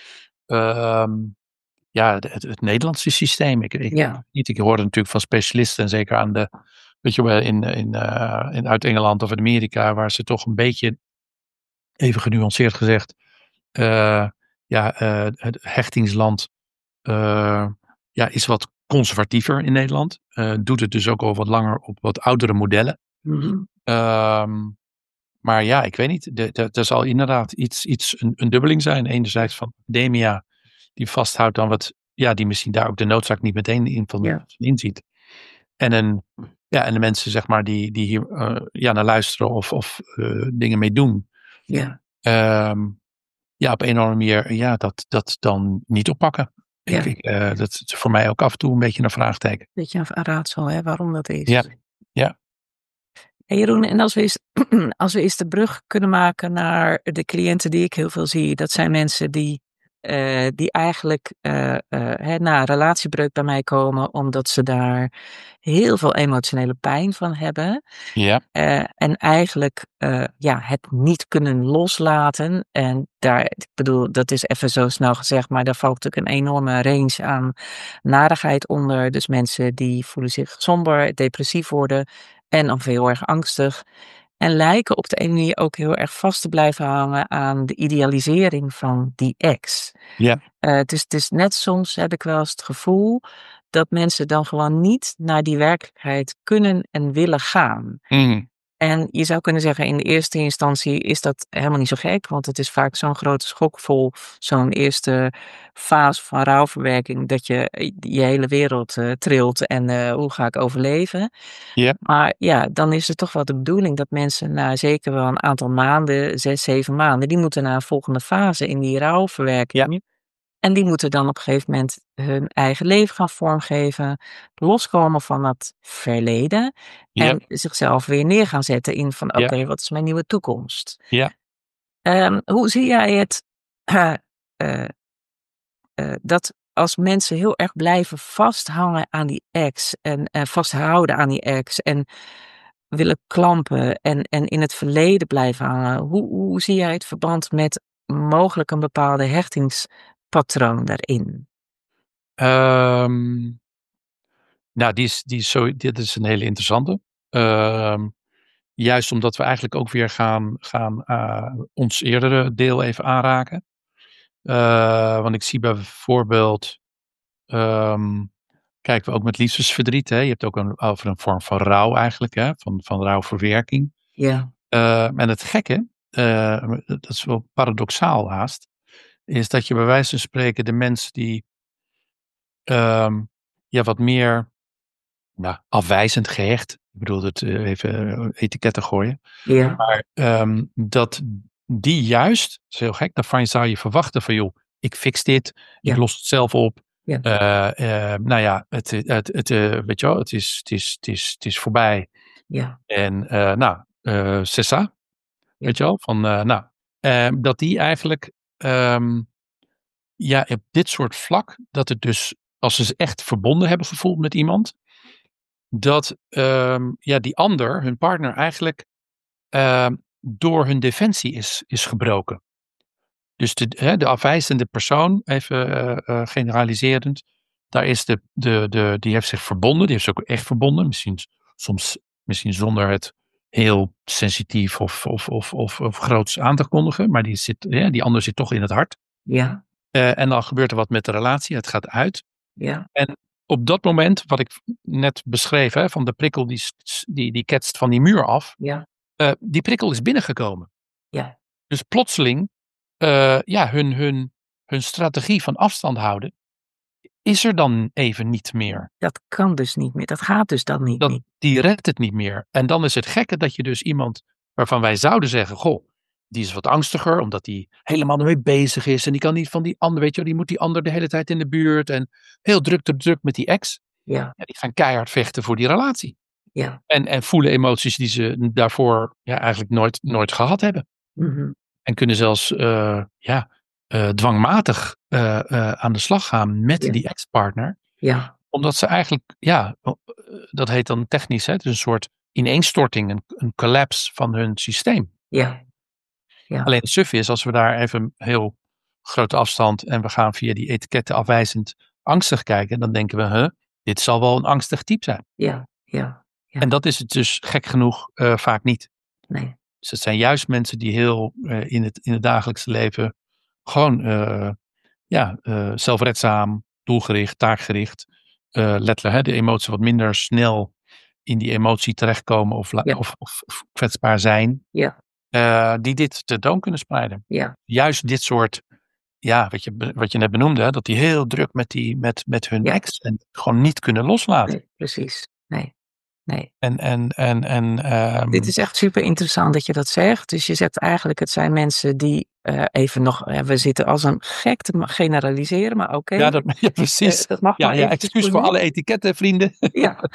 uh, ja, het, het Nederlandse systeem. Ik, ik, ja. niet, ik hoorde natuurlijk van specialisten, en zeker aan de, weet je wel, in, in, uh, in, uit Engeland of in Amerika, waar ze toch een beetje, even genuanceerd gezegd, uh, ja, uh, het hechtingsland uh, ja, is wat conservatiever in Nederland. Uh, doet het dus ook al wat langer op wat oudere modellen. Mm-hmm. Um, maar ja, ik weet niet. Er zal inderdaad iets, iets een, een dubbeling zijn. Enerzijds van academia die vasthoudt aan wat, ja, die misschien daar ook de noodzaak niet meteen in van, ja. van inziet. En, een, ja, en de mensen, zeg maar, die, die hier uh, ja, naar luisteren of, of uh, dingen mee doen. Ja. Um, ja, op een of andere manier, ja, dat, dat dan niet oppakken. Ja. Ik, ik, uh, dat is voor mij ook af en toe een beetje een vraagteken. Beetje een raadsel, hè, waarom dat is. Ja, ja. Hey Jeroen, en als we, eens, als we eens de brug kunnen maken naar de cliënten die ik heel veel zie, dat zijn mensen die, uh, die eigenlijk uh, uh, hè, na een relatiebreuk bij mij komen, omdat ze daar heel veel emotionele pijn van hebben. Ja. Uh, en eigenlijk uh, ja, het niet kunnen loslaten. En daar, ik bedoel, dat is even zo snel gezegd, maar daar valt natuurlijk een enorme range aan narigheid onder. Dus mensen die voelen zich somber, depressief worden. En of heel erg angstig. En lijken op de ene manier ook heel erg vast te blijven hangen aan de idealisering van die ex. Ja. Uh, het, is, het is net soms, heb ik wel eens het gevoel, dat mensen dan gewoon niet naar die werkelijkheid kunnen en willen gaan. Mm. En je zou kunnen zeggen, in de eerste instantie is dat helemaal niet zo gek, want het is vaak zo'n grote schok vol zo'n eerste fase van rouwverwerking, dat je je hele wereld uh, trilt en uh, hoe ga ik overleven. Yeah. Maar ja, dan is het toch wel de bedoeling dat mensen na zeker wel een aantal maanden, zes, zeven maanden, die moeten naar een volgende fase in die rouwverwerking. Yeah. En die moeten dan op een gegeven moment hun eigen leven gaan vormgeven, loskomen van dat verleden en Yeah. zichzelf weer neer gaan zetten in van oké, okay, Yeah. wat is mijn nieuwe toekomst? Ja. Um, hoe zie jij het uh, uh, uh, dat als mensen heel erg blijven vasthangen aan die ex en uh, vasthouden aan die ex en willen klampen en, en in het verleden blijven hangen, hoe, hoe zie jij het verband met mogelijk een bepaalde hechtingspatroon daarin? Um, nou, die is, die is zo, dit is een hele interessante. Um, juist omdat we eigenlijk ook weer gaan, gaan uh, ons eerdere deel even aanraken. Uh, want ik zie bijvoorbeeld, um, kijken we ook met liefdesverdriet. Hè? Je hebt ook een, over een vorm van rouw eigenlijk, hè? Van, van rouwverwerking. Ja. Uh, en het gekke, uh, dat is wel paradoxaal haast, is dat je bij wijze van spreken de mensen die um, ja, wat meer nou, afwijzend gehecht, ik bedoel het uh, even etiketten gooien, Ja. maar um, dat die juist, dat is heel gek, daarvan zou je verwachten van joh, ik fix dit, ik Ja. los het zelf op. Ja. Uh, uh, nou ja, het, het, het, uh, weet je wel, het is, het is, het is, het is voorbij. Ja. En uh, nou, uh, Cessa, ja. Weet je wel, van uh, nou, uh, dat die eigenlijk, um, ja, op dit soort vlak, dat het dus, als ze echt verbonden hebben gevoeld met iemand, dat um, ja, die ander, hun partner, eigenlijk uh, door hun defensie is, is gebroken. Dus de, hè, de afwijzende persoon, even uh, uh, generaliserend, daar is de, de, de, die heeft zich verbonden, die heeft zich ook echt verbonden, misschien soms misschien zonder het heel sensitief of, of, of, of, of groots aan te kondigen, maar die, zit, ja, die ander zit toch in het hart. Ja. Uh, en dan gebeurt er wat met de relatie, het gaat uit. Ja. En op dat moment, wat ik net beschreef, hè, van de prikkel die, die, die ketst van die muur af, Ja. Uh, die prikkel is binnengekomen. Ja. Dus plotseling, uh, ja, hun, hun, hun strategie van afstand houden, is er dan even niet meer. Dat kan dus niet meer, dat gaat dus dan niet dat, meer. Die redt het niet meer. En dan is het gekke dat je dus iemand, waarvan wij zouden zeggen, goh, die is wat angstiger, omdat die helemaal ermee bezig is en die kan niet van die ander, weet je wel, die moet die ander de hele tijd in de buurt en heel druk, druk, druk met die ex. Ja. Ja, die gaan keihard vechten voor die relatie. Ja. En, en voelen emoties die ze daarvoor ja, eigenlijk nooit, nooit gehad hebben. Mm-hmm. En kunnen zelfs uh, ja, uh, dwangmatig uh, uh, aan de slag gaan met ja. die ex-partner. Ja. Omdat ze eigenlijk, ja, dat heet dan technisch, hè, het is een soort ineenstorting, een, een collapse van hun systeem. Ja. Ja. Alleen het suf is, als we daar even heel grote afstand en we gaan via die etiketten afwijzend angstig kijken, dan denken we, huh, dit zal wel een angstig type zijn. Ja, ja. Ja. En dat is het dus gek genoeg uh, vaak niet. Nee. Dus het zijn juist mensen die heel uh, in, het, in het dagelijkse leven gewoon uh, ja, uh, zelfredzaam, doelgericht, taakgericht, uh, letterlijk hè, de emotie wat minder snel in die emotie terechtkomen of, ja. of, of, of kwetsbaar zijn, ja. uh, die dit tentoon kunnen spreiden. Ja. Juist dit soort, ja, wat je, wat je net benoemde, hè, dat die heel druk met, die, met, met hun ja. ex en gewoon niet kunnen loslaten. Nee, precies, nee. Nee. En, en, en, en, um... Dit is echt super interessant dat je dat zegt. Dus je zegt eigenlijk, het zijn mensen die uh, even nog, uh, we zitten als een gek te generaliseren, maar oké. Okay. Ja, dat, ja, precies. Uh, dat mag ja, maar ja, excuus voor alle etiketten, vrienden. Ja.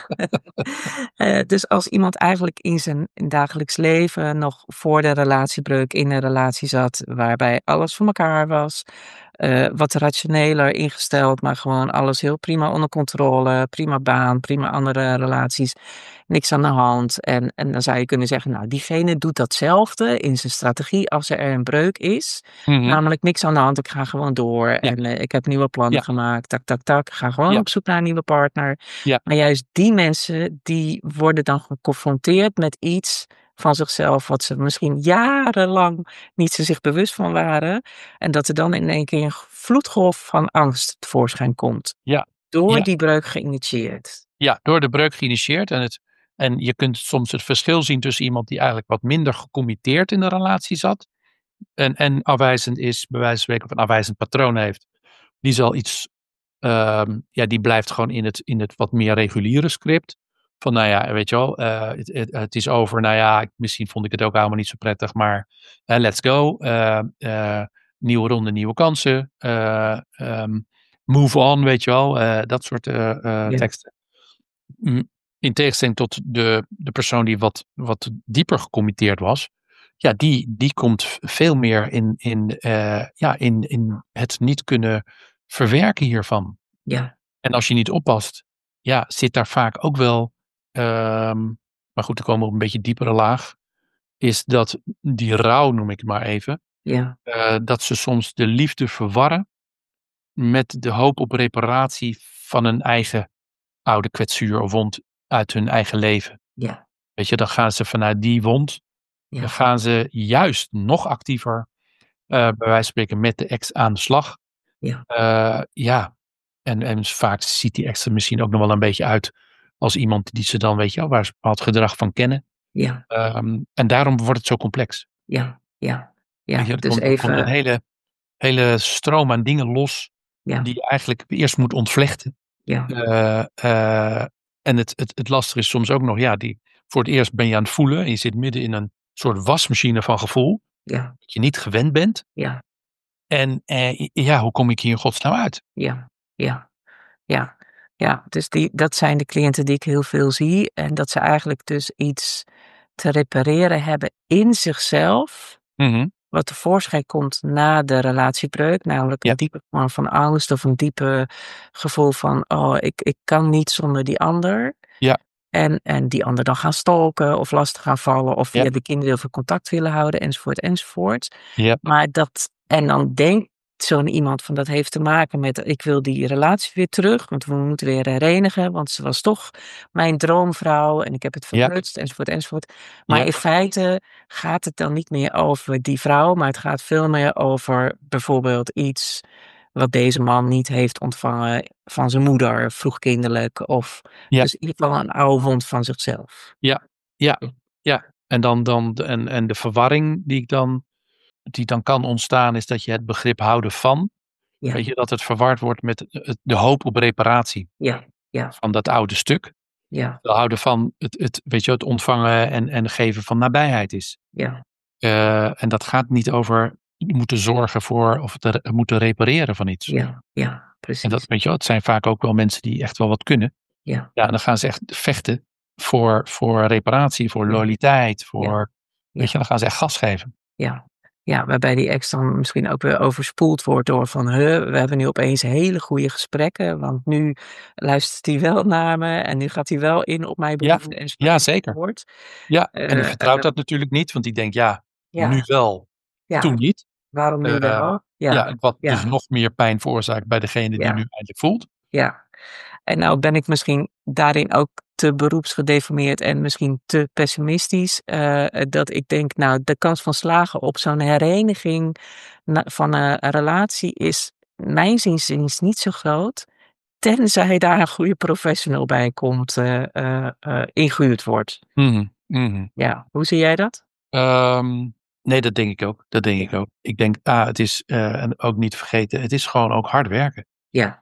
uh, dus als iemand eigenlijk in zijn dagelijks leven nog voor de relatiebreuk in een relatie zat, waarbij alles voor elkaar was, uh, wat rationeler ingesteld, maar gewoon alles heel prima onder controle, prima baan, prima andere relaties, niks aan de hand. En, en dan zou je kunnen zeggen, nou, diegene doet datzelfde in zijn strategie als er een breuk is. Mm-hmm. Namelijk niks aan de hand, ik ga gewoon door Ja. en uh, ik heb nieuwe plannen Ja. gemaakt, tak, tak, tak, ik ga gewoon Ja. op zoek naar een nieuwe partner. Ja. Maar juist die mensen, die worden dan geconfronteerd met iets van zichzelf, wat ze misschien jarenlang niet zo zich bewust van waren. En dat er dan in één keer een vloedgolf van angst tevoorschijn komt. Ja. Door Ja. die breuk geïnitieerd. Ja, door de breuk geïnitieerd. En, het, en je kunt soms het verschil zien tussen iemand die eigenlijk wat minder gecommitteerd in de relatie zat. En, en afwijzend is, bij wijze van spreken, of een afwijzend patroon heeft. Die zal iets, um, ja, die blijft gewoon in het, in het wat meer reguliere script. Van nou ja, weet je wel, uh, het, het, het is over. Nou ja, misschien vond ik het ook helemaal niet zo prettig, maar uh, let's go. Uh, uh, nieuwe ronde, nieuwe kansen. Uh, um, move on, weet je wel. Uh, dat soort uh, uh, ja. teksten. In tegenstelling tot de, de persoon die wat, wat dieper gecommitteerd was. Ja, die, die komt veel meer in, in, uh, ja, in, in het niet kunnen verwerken hiervan. Ja. En als je niet oppast, ja, zit daar vaak ook wel, um, maar goed, dan komen we op een beetje diepere laag, is dat die rouw, noem ik het maar even, ja. uh, dat ze soms de liefde verwarren met de hoop op reparatie van een eigen oude kwetsuur of wond uit hun eigen leven. Ja. Weet je, dan gaan ze vanuit die wond, ja. dan gaan ze juist nog actiever, uh, bij wijze van spreken, met de ex aan de slag. Ja. Uh, ja. En, en vaak ziet die ex er misschien ook nog wel een beetje uit als iemand die ze dan, weet je wel, waar ze bepaald gedrag van kennen. Ja. Um, en daarom wordt het zo complex. Ja, ja, ja. Je, er dus komt, even... komt een hele, hele stroom aan dingen los, ja. die je eigenlijk eerst moet ontvlechten. Ja. Uh, uh, en het, het, het lastige is soms ook nog, ja, die, voor het eerst ben je aan het voelen en je zit midden in een soort wasmachine van gevoel, ja. dat je niet gewend bent. Ja. En uh, ja, hoe kom ik hier in godsnaam uit? Ja, ja, ja. Ja, dus die, dat zijn de cliënten die ik heel veel zie. En dat ze eigenlijk dus iets te repareren hebben in zichzelf. Mm-hmm. Wat tevoorschijn komt na de relatiebreuk. Namelijk een ja. diepe vorm van angst of een diepe gevoel van, oh, ik, ik kan niet zonder die ander. Ja. En, en die ander dan gaan stalken of lastig gaan vallen. Of via ja. de kinderen heel veel contact willen houden enzovoort enzovoort. Ja. Maar dat, en dan denkt zo'n iemand van dat heeft te maken met ik wil die relatie weer terug, want we moeten weer herenigen, want ze was toch mijn droomvrouw en ik heb het verprutst ja. enzovoort enzovoort. Maar ja. in feite gaat het dan niet meer over die vrouw, maar het gaat veel meer over bijvoorbeeld iets wat deze man niet heeft ontvangen van zijn moeder, vroegkinderlijk, of ja. dus in ieder geval een oude wond van zichzelf. Ja, ja, ja. En dan, dan en, en de verwarring die ik dan die dan kan ontstaan, is dat je het begrip houden van, ja. weet je, dat het verward wordt met de hoop op reparatie ja. Ja. van dat oude stuk. Ja. Het houden van het, het, weet je, het ontvangen en, en geven van nabijheid is. Ja. Uh, en dat gaat niet over moeten zorgen voor of te, moeten repareren van iets. Ja, ja, precies. En dat, weet je, het zijn vaak ook wel mensen die echt wel wat kunnen. Ja. Ja, en dan gaan ze echt vechten voor, voor reparatie, voor loyaliteit, voor, ja. weet ja. je, dan gaan ze echt gas geven. Ja. Ja, waarbij die ex dan misschien ook weer overspoeld wordt door van, huh, we hebben nu opeens hele goede gesprekken, want nu luistert hij wel naar me en nu gaat hij wel in op mijn behoeften. Ja, en ja zeker. Wordt. Ja, en die uh, vertrouwt uh, dat natuurlijk niet, want die denkt, ja, ja. nu wel, ja. toen niet. Waarom nu uh, wel? Ja, ja wat ja. dus nog meer pijn veroorzaakt bij degene die ja. nu eindelijk voelt. Ja, en nou ben ik misschien daarin ook te beroepsgedeformeerd en misschien te pessimistisch. Uh, dat ik denk, nou, de kans van slagen op zo'n hereniging na, van een, een relatie is mijn zinziens niet zo groot. Tenzij daar een goede professional bij komt, uh, uh, uh, ingehuurd wordt. Mm-hmm. Mm-hmm. Ja, hoe zie jij dat? Um, nee, dat denk ik ook. Dat denk ik ook. Ik denk, ah, het is, uh, en ook niet vergeten, het is gewoon ook hard werken. Ja.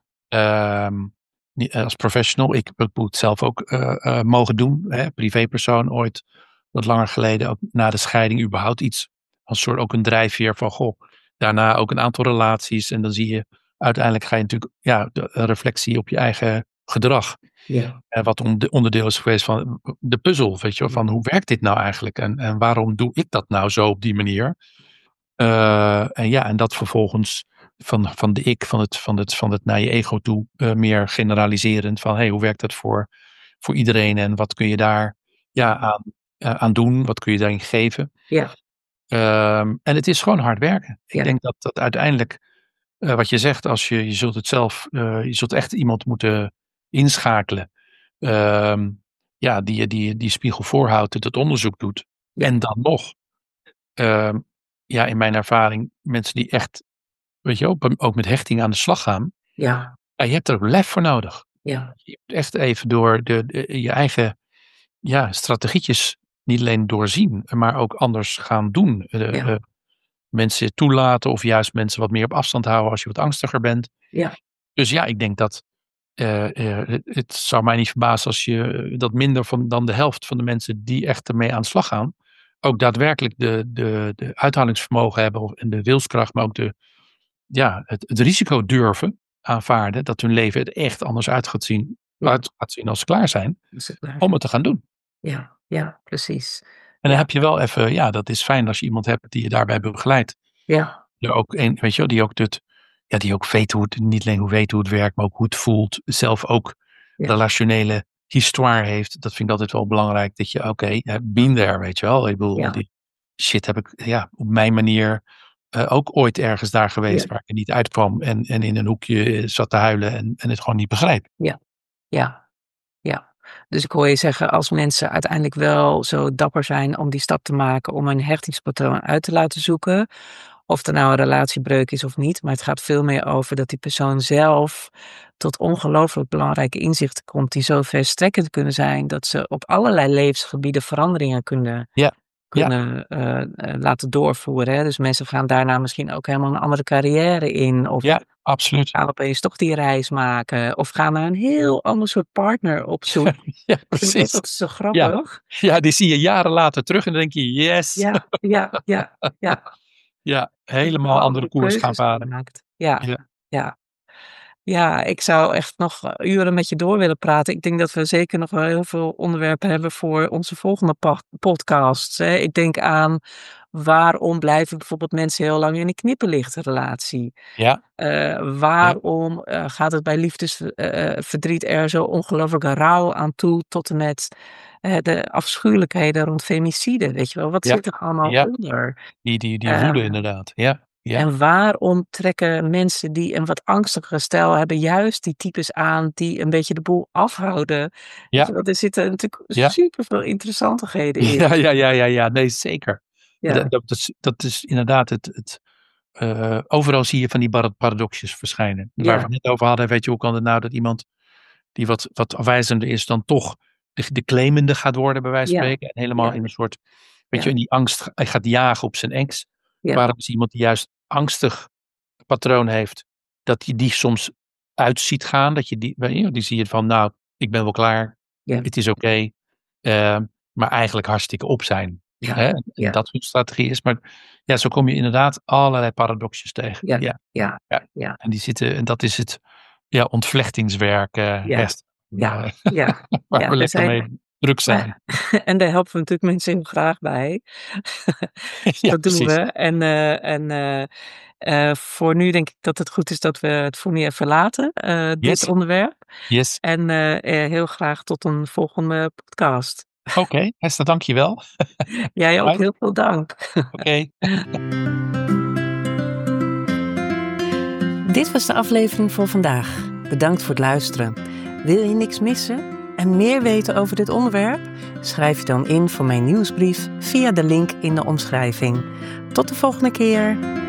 Um, als professional, ik heb het zelf ook uh, uh, mogen doen, hè, privépersoon ooit, wat langer geleden, ook na de scheiding überhaupt iets, als soort ook een drijfveer van, goh, daarna ook een aantal relaties en dan zie je, uiteindelijk ga je natuurlijk, ja, de reflectie op je eigen gedrag. Ja. En wat onderdeel is geweest van de puzzel, weet je wel, van hoe werkt dit nou eigenlijk en, en waarom doe ik dat nou zo op die manier? Uh, en ja, en dat vervolgens van, van de ik, van het, van, het, van het naar je ego toe, uh, meer generaliserend van hey, hoe werkt dat voor, voor iedereen en wat kun je daar ja, aan, uh, aan doen, wat kun je daarin geven. Ja. Um, en het is gewoon hard werken. Ik ja. denk dat dat uiteindelijk, uh, wat je zegt, als je, je zult het zelf, uh, je zult echt iemand moeten inschakelen. Um, ja, die die die spiegel voorhoudt, het, het onderzoek doet. Ja. En dan nog, um, ja, in mijn ervaring, mensen die echt, weet je, ook, ook met hechting aan de slag gaan. Ja. Ja, je hebt er ook lef voor nodig. Ja. Je moet echt even door de, de, je eigen ja, strategietjes niet alleen doorzien, maar ook anders gaan doen. Uh, ja. uh, mensen toelaten of juist mensen wat meer op afstand houden als je wat angstiger bent. Ja. Dus ja, ik denk dat uh, uh, het, het zou mij niet verbazen als je uh, dat minder van, dan de helft van de mensen die echt ermee aan de slag gaan, ook daadwerkelijk de, de, de uithoudingsvermogen hebben en de wilskracht, maar ook de, ja, het, het risico durven aanvaarden dat hun leven er echt anders uit gaat zien, ja. uit gaat zien als ze klaar zijn, ze klaar. Om het te gaan doen. Ja, ja, precies. En dan ja. heb je wel even, ja, dat is fijn als je iemand hebt die je daarbij begeleidt. Ja. Er ook een, weet je wel, die ook het, ja, die ook weet hoe het, niet alleen hoe weet hoe het werkt, maar ook hoe het voelt. Zelf ook ja. relationele histoire heeft. Dat vind ik altijd wel belangrijk. Dat je, oké, okay, been there, weet je wel. Ik bedoel, ja. die shit heb ik, ja, op mijn manier uh, ook ooit ergens daar geweest ja. waar ik er niet uitkwam. En, en in een hoekje zat te huilen en, en het gewoon niet begreep. Ja, ja, ja. Dus ik hoor je zeggen, als mensen uiteindelijk wel zo dapper zijn om die stap te maken, om een hechtingspatroon uit te laten zoeken, of er nou een relatiebreuk is of niet, maar het gaat veel meer over dat die persoon zelf tot ongelooflijk belangrijke inzichten komt, die zo verstrekkend kunnen zijn, dat ze op allerlei levensgebieden veranderingen kunnen, ja. kunnen ja. uh, uh, laten doorvoeren. Hè? Dus mensen gaan daarna misschien ook helemaal een andere carrière in, of ja, absoluut. gaan opeens toch die reis maken, of gaan naar een heel ander soort partner op zoek. Ja, precies. Dat is ook zo grappig. Ja. ja, die zie je jaren later terug en dan denk je, yes. Ja, ja, ja, ja. Ja, helemaal andere koers gaan varen. Ja, ja, ja. Ja, ik zou echt nog uren met je door willen praten. Ik denk dat we zeker nog wel heel veel onderwerpen hebben voor onze volgende pa- podcasts. Hè. Ik denk aan waarom blijven bijvoorbeeld mensen heel lang in een knipperlichtrelatie? Ja. Uh, waarom ja. uh, gaat het bij liefdesverdriet uh, er zo ongelooflijk rauw aan toe tot en met uh, de afschuwelijkheden rond femicide? Weet je wel, wat ja. zit er allemaal ja. onder? Die, die, die woede uh, inderdaad, ja. Ja. En waarom trekken mensen die een wat angstigere stijl hebben juist die types aan die een beetje de boel afhouden? Ja. Er zitten natuurlijk ja. super veel interessantigheden in. Ja, ja, ja, ja, ja. Nee, zeker. Ja. Dat, dat, is, dat is inderdaad het... het uh, overal zie je van die paradoxjes verschijnen. Ja. Waar we het net over hadden, weet je, hoe kan het nou dat iemand die wat, wat afwijzender is dan toch de, de claimende gaat worden, bij wijze van ja. spreken. En helemaal ja. in een soort, weet ja. je, in die angst hij gaat jagen op zijn ex. Ja. Waarom is iemand die juist angstig patroon heeft, dat je die soms uit ziet gaan, dat je die, die zie je van, nou, ik ben wel klaar, ja. het is oké, okay, uh, maar eigenlijk hartstikke op zijn. Ja. Hè? En Ja. dat soort strategie is, maar ja, zo kom je inderdaad allerlei paradoxjes tegen. Ja. Ja. Ja. Ja. Ja. En die zitten, en dat is het ja, ontvlechtingswerk, uh, ja. rest, ja. Uh, ja. waar ja. we lekker zijn... mee druk zijn. En daar helpen we natuurlijk mensen heel graag bij. ja, dat doen precies. we. En, uh, en uh, uh, voor nu denk ik dat het goed is dat we het voor nu even laten, uh, dit yes. onderwerp. Yes. En uh, uh, heel graag tot een volgende podcast. Oké, okay, Hester, dank je wel. Jij ook, heel veel dank. Oké. Okay. Dit was de aflevering voor vandaag. Bedankt voor het luisteren. Wil je niks missen en meer weten over dit onderwerp? Schrijf je dan in voor mijn nieuwsbrief via de link in de omschrijving. Tot de volgende keer.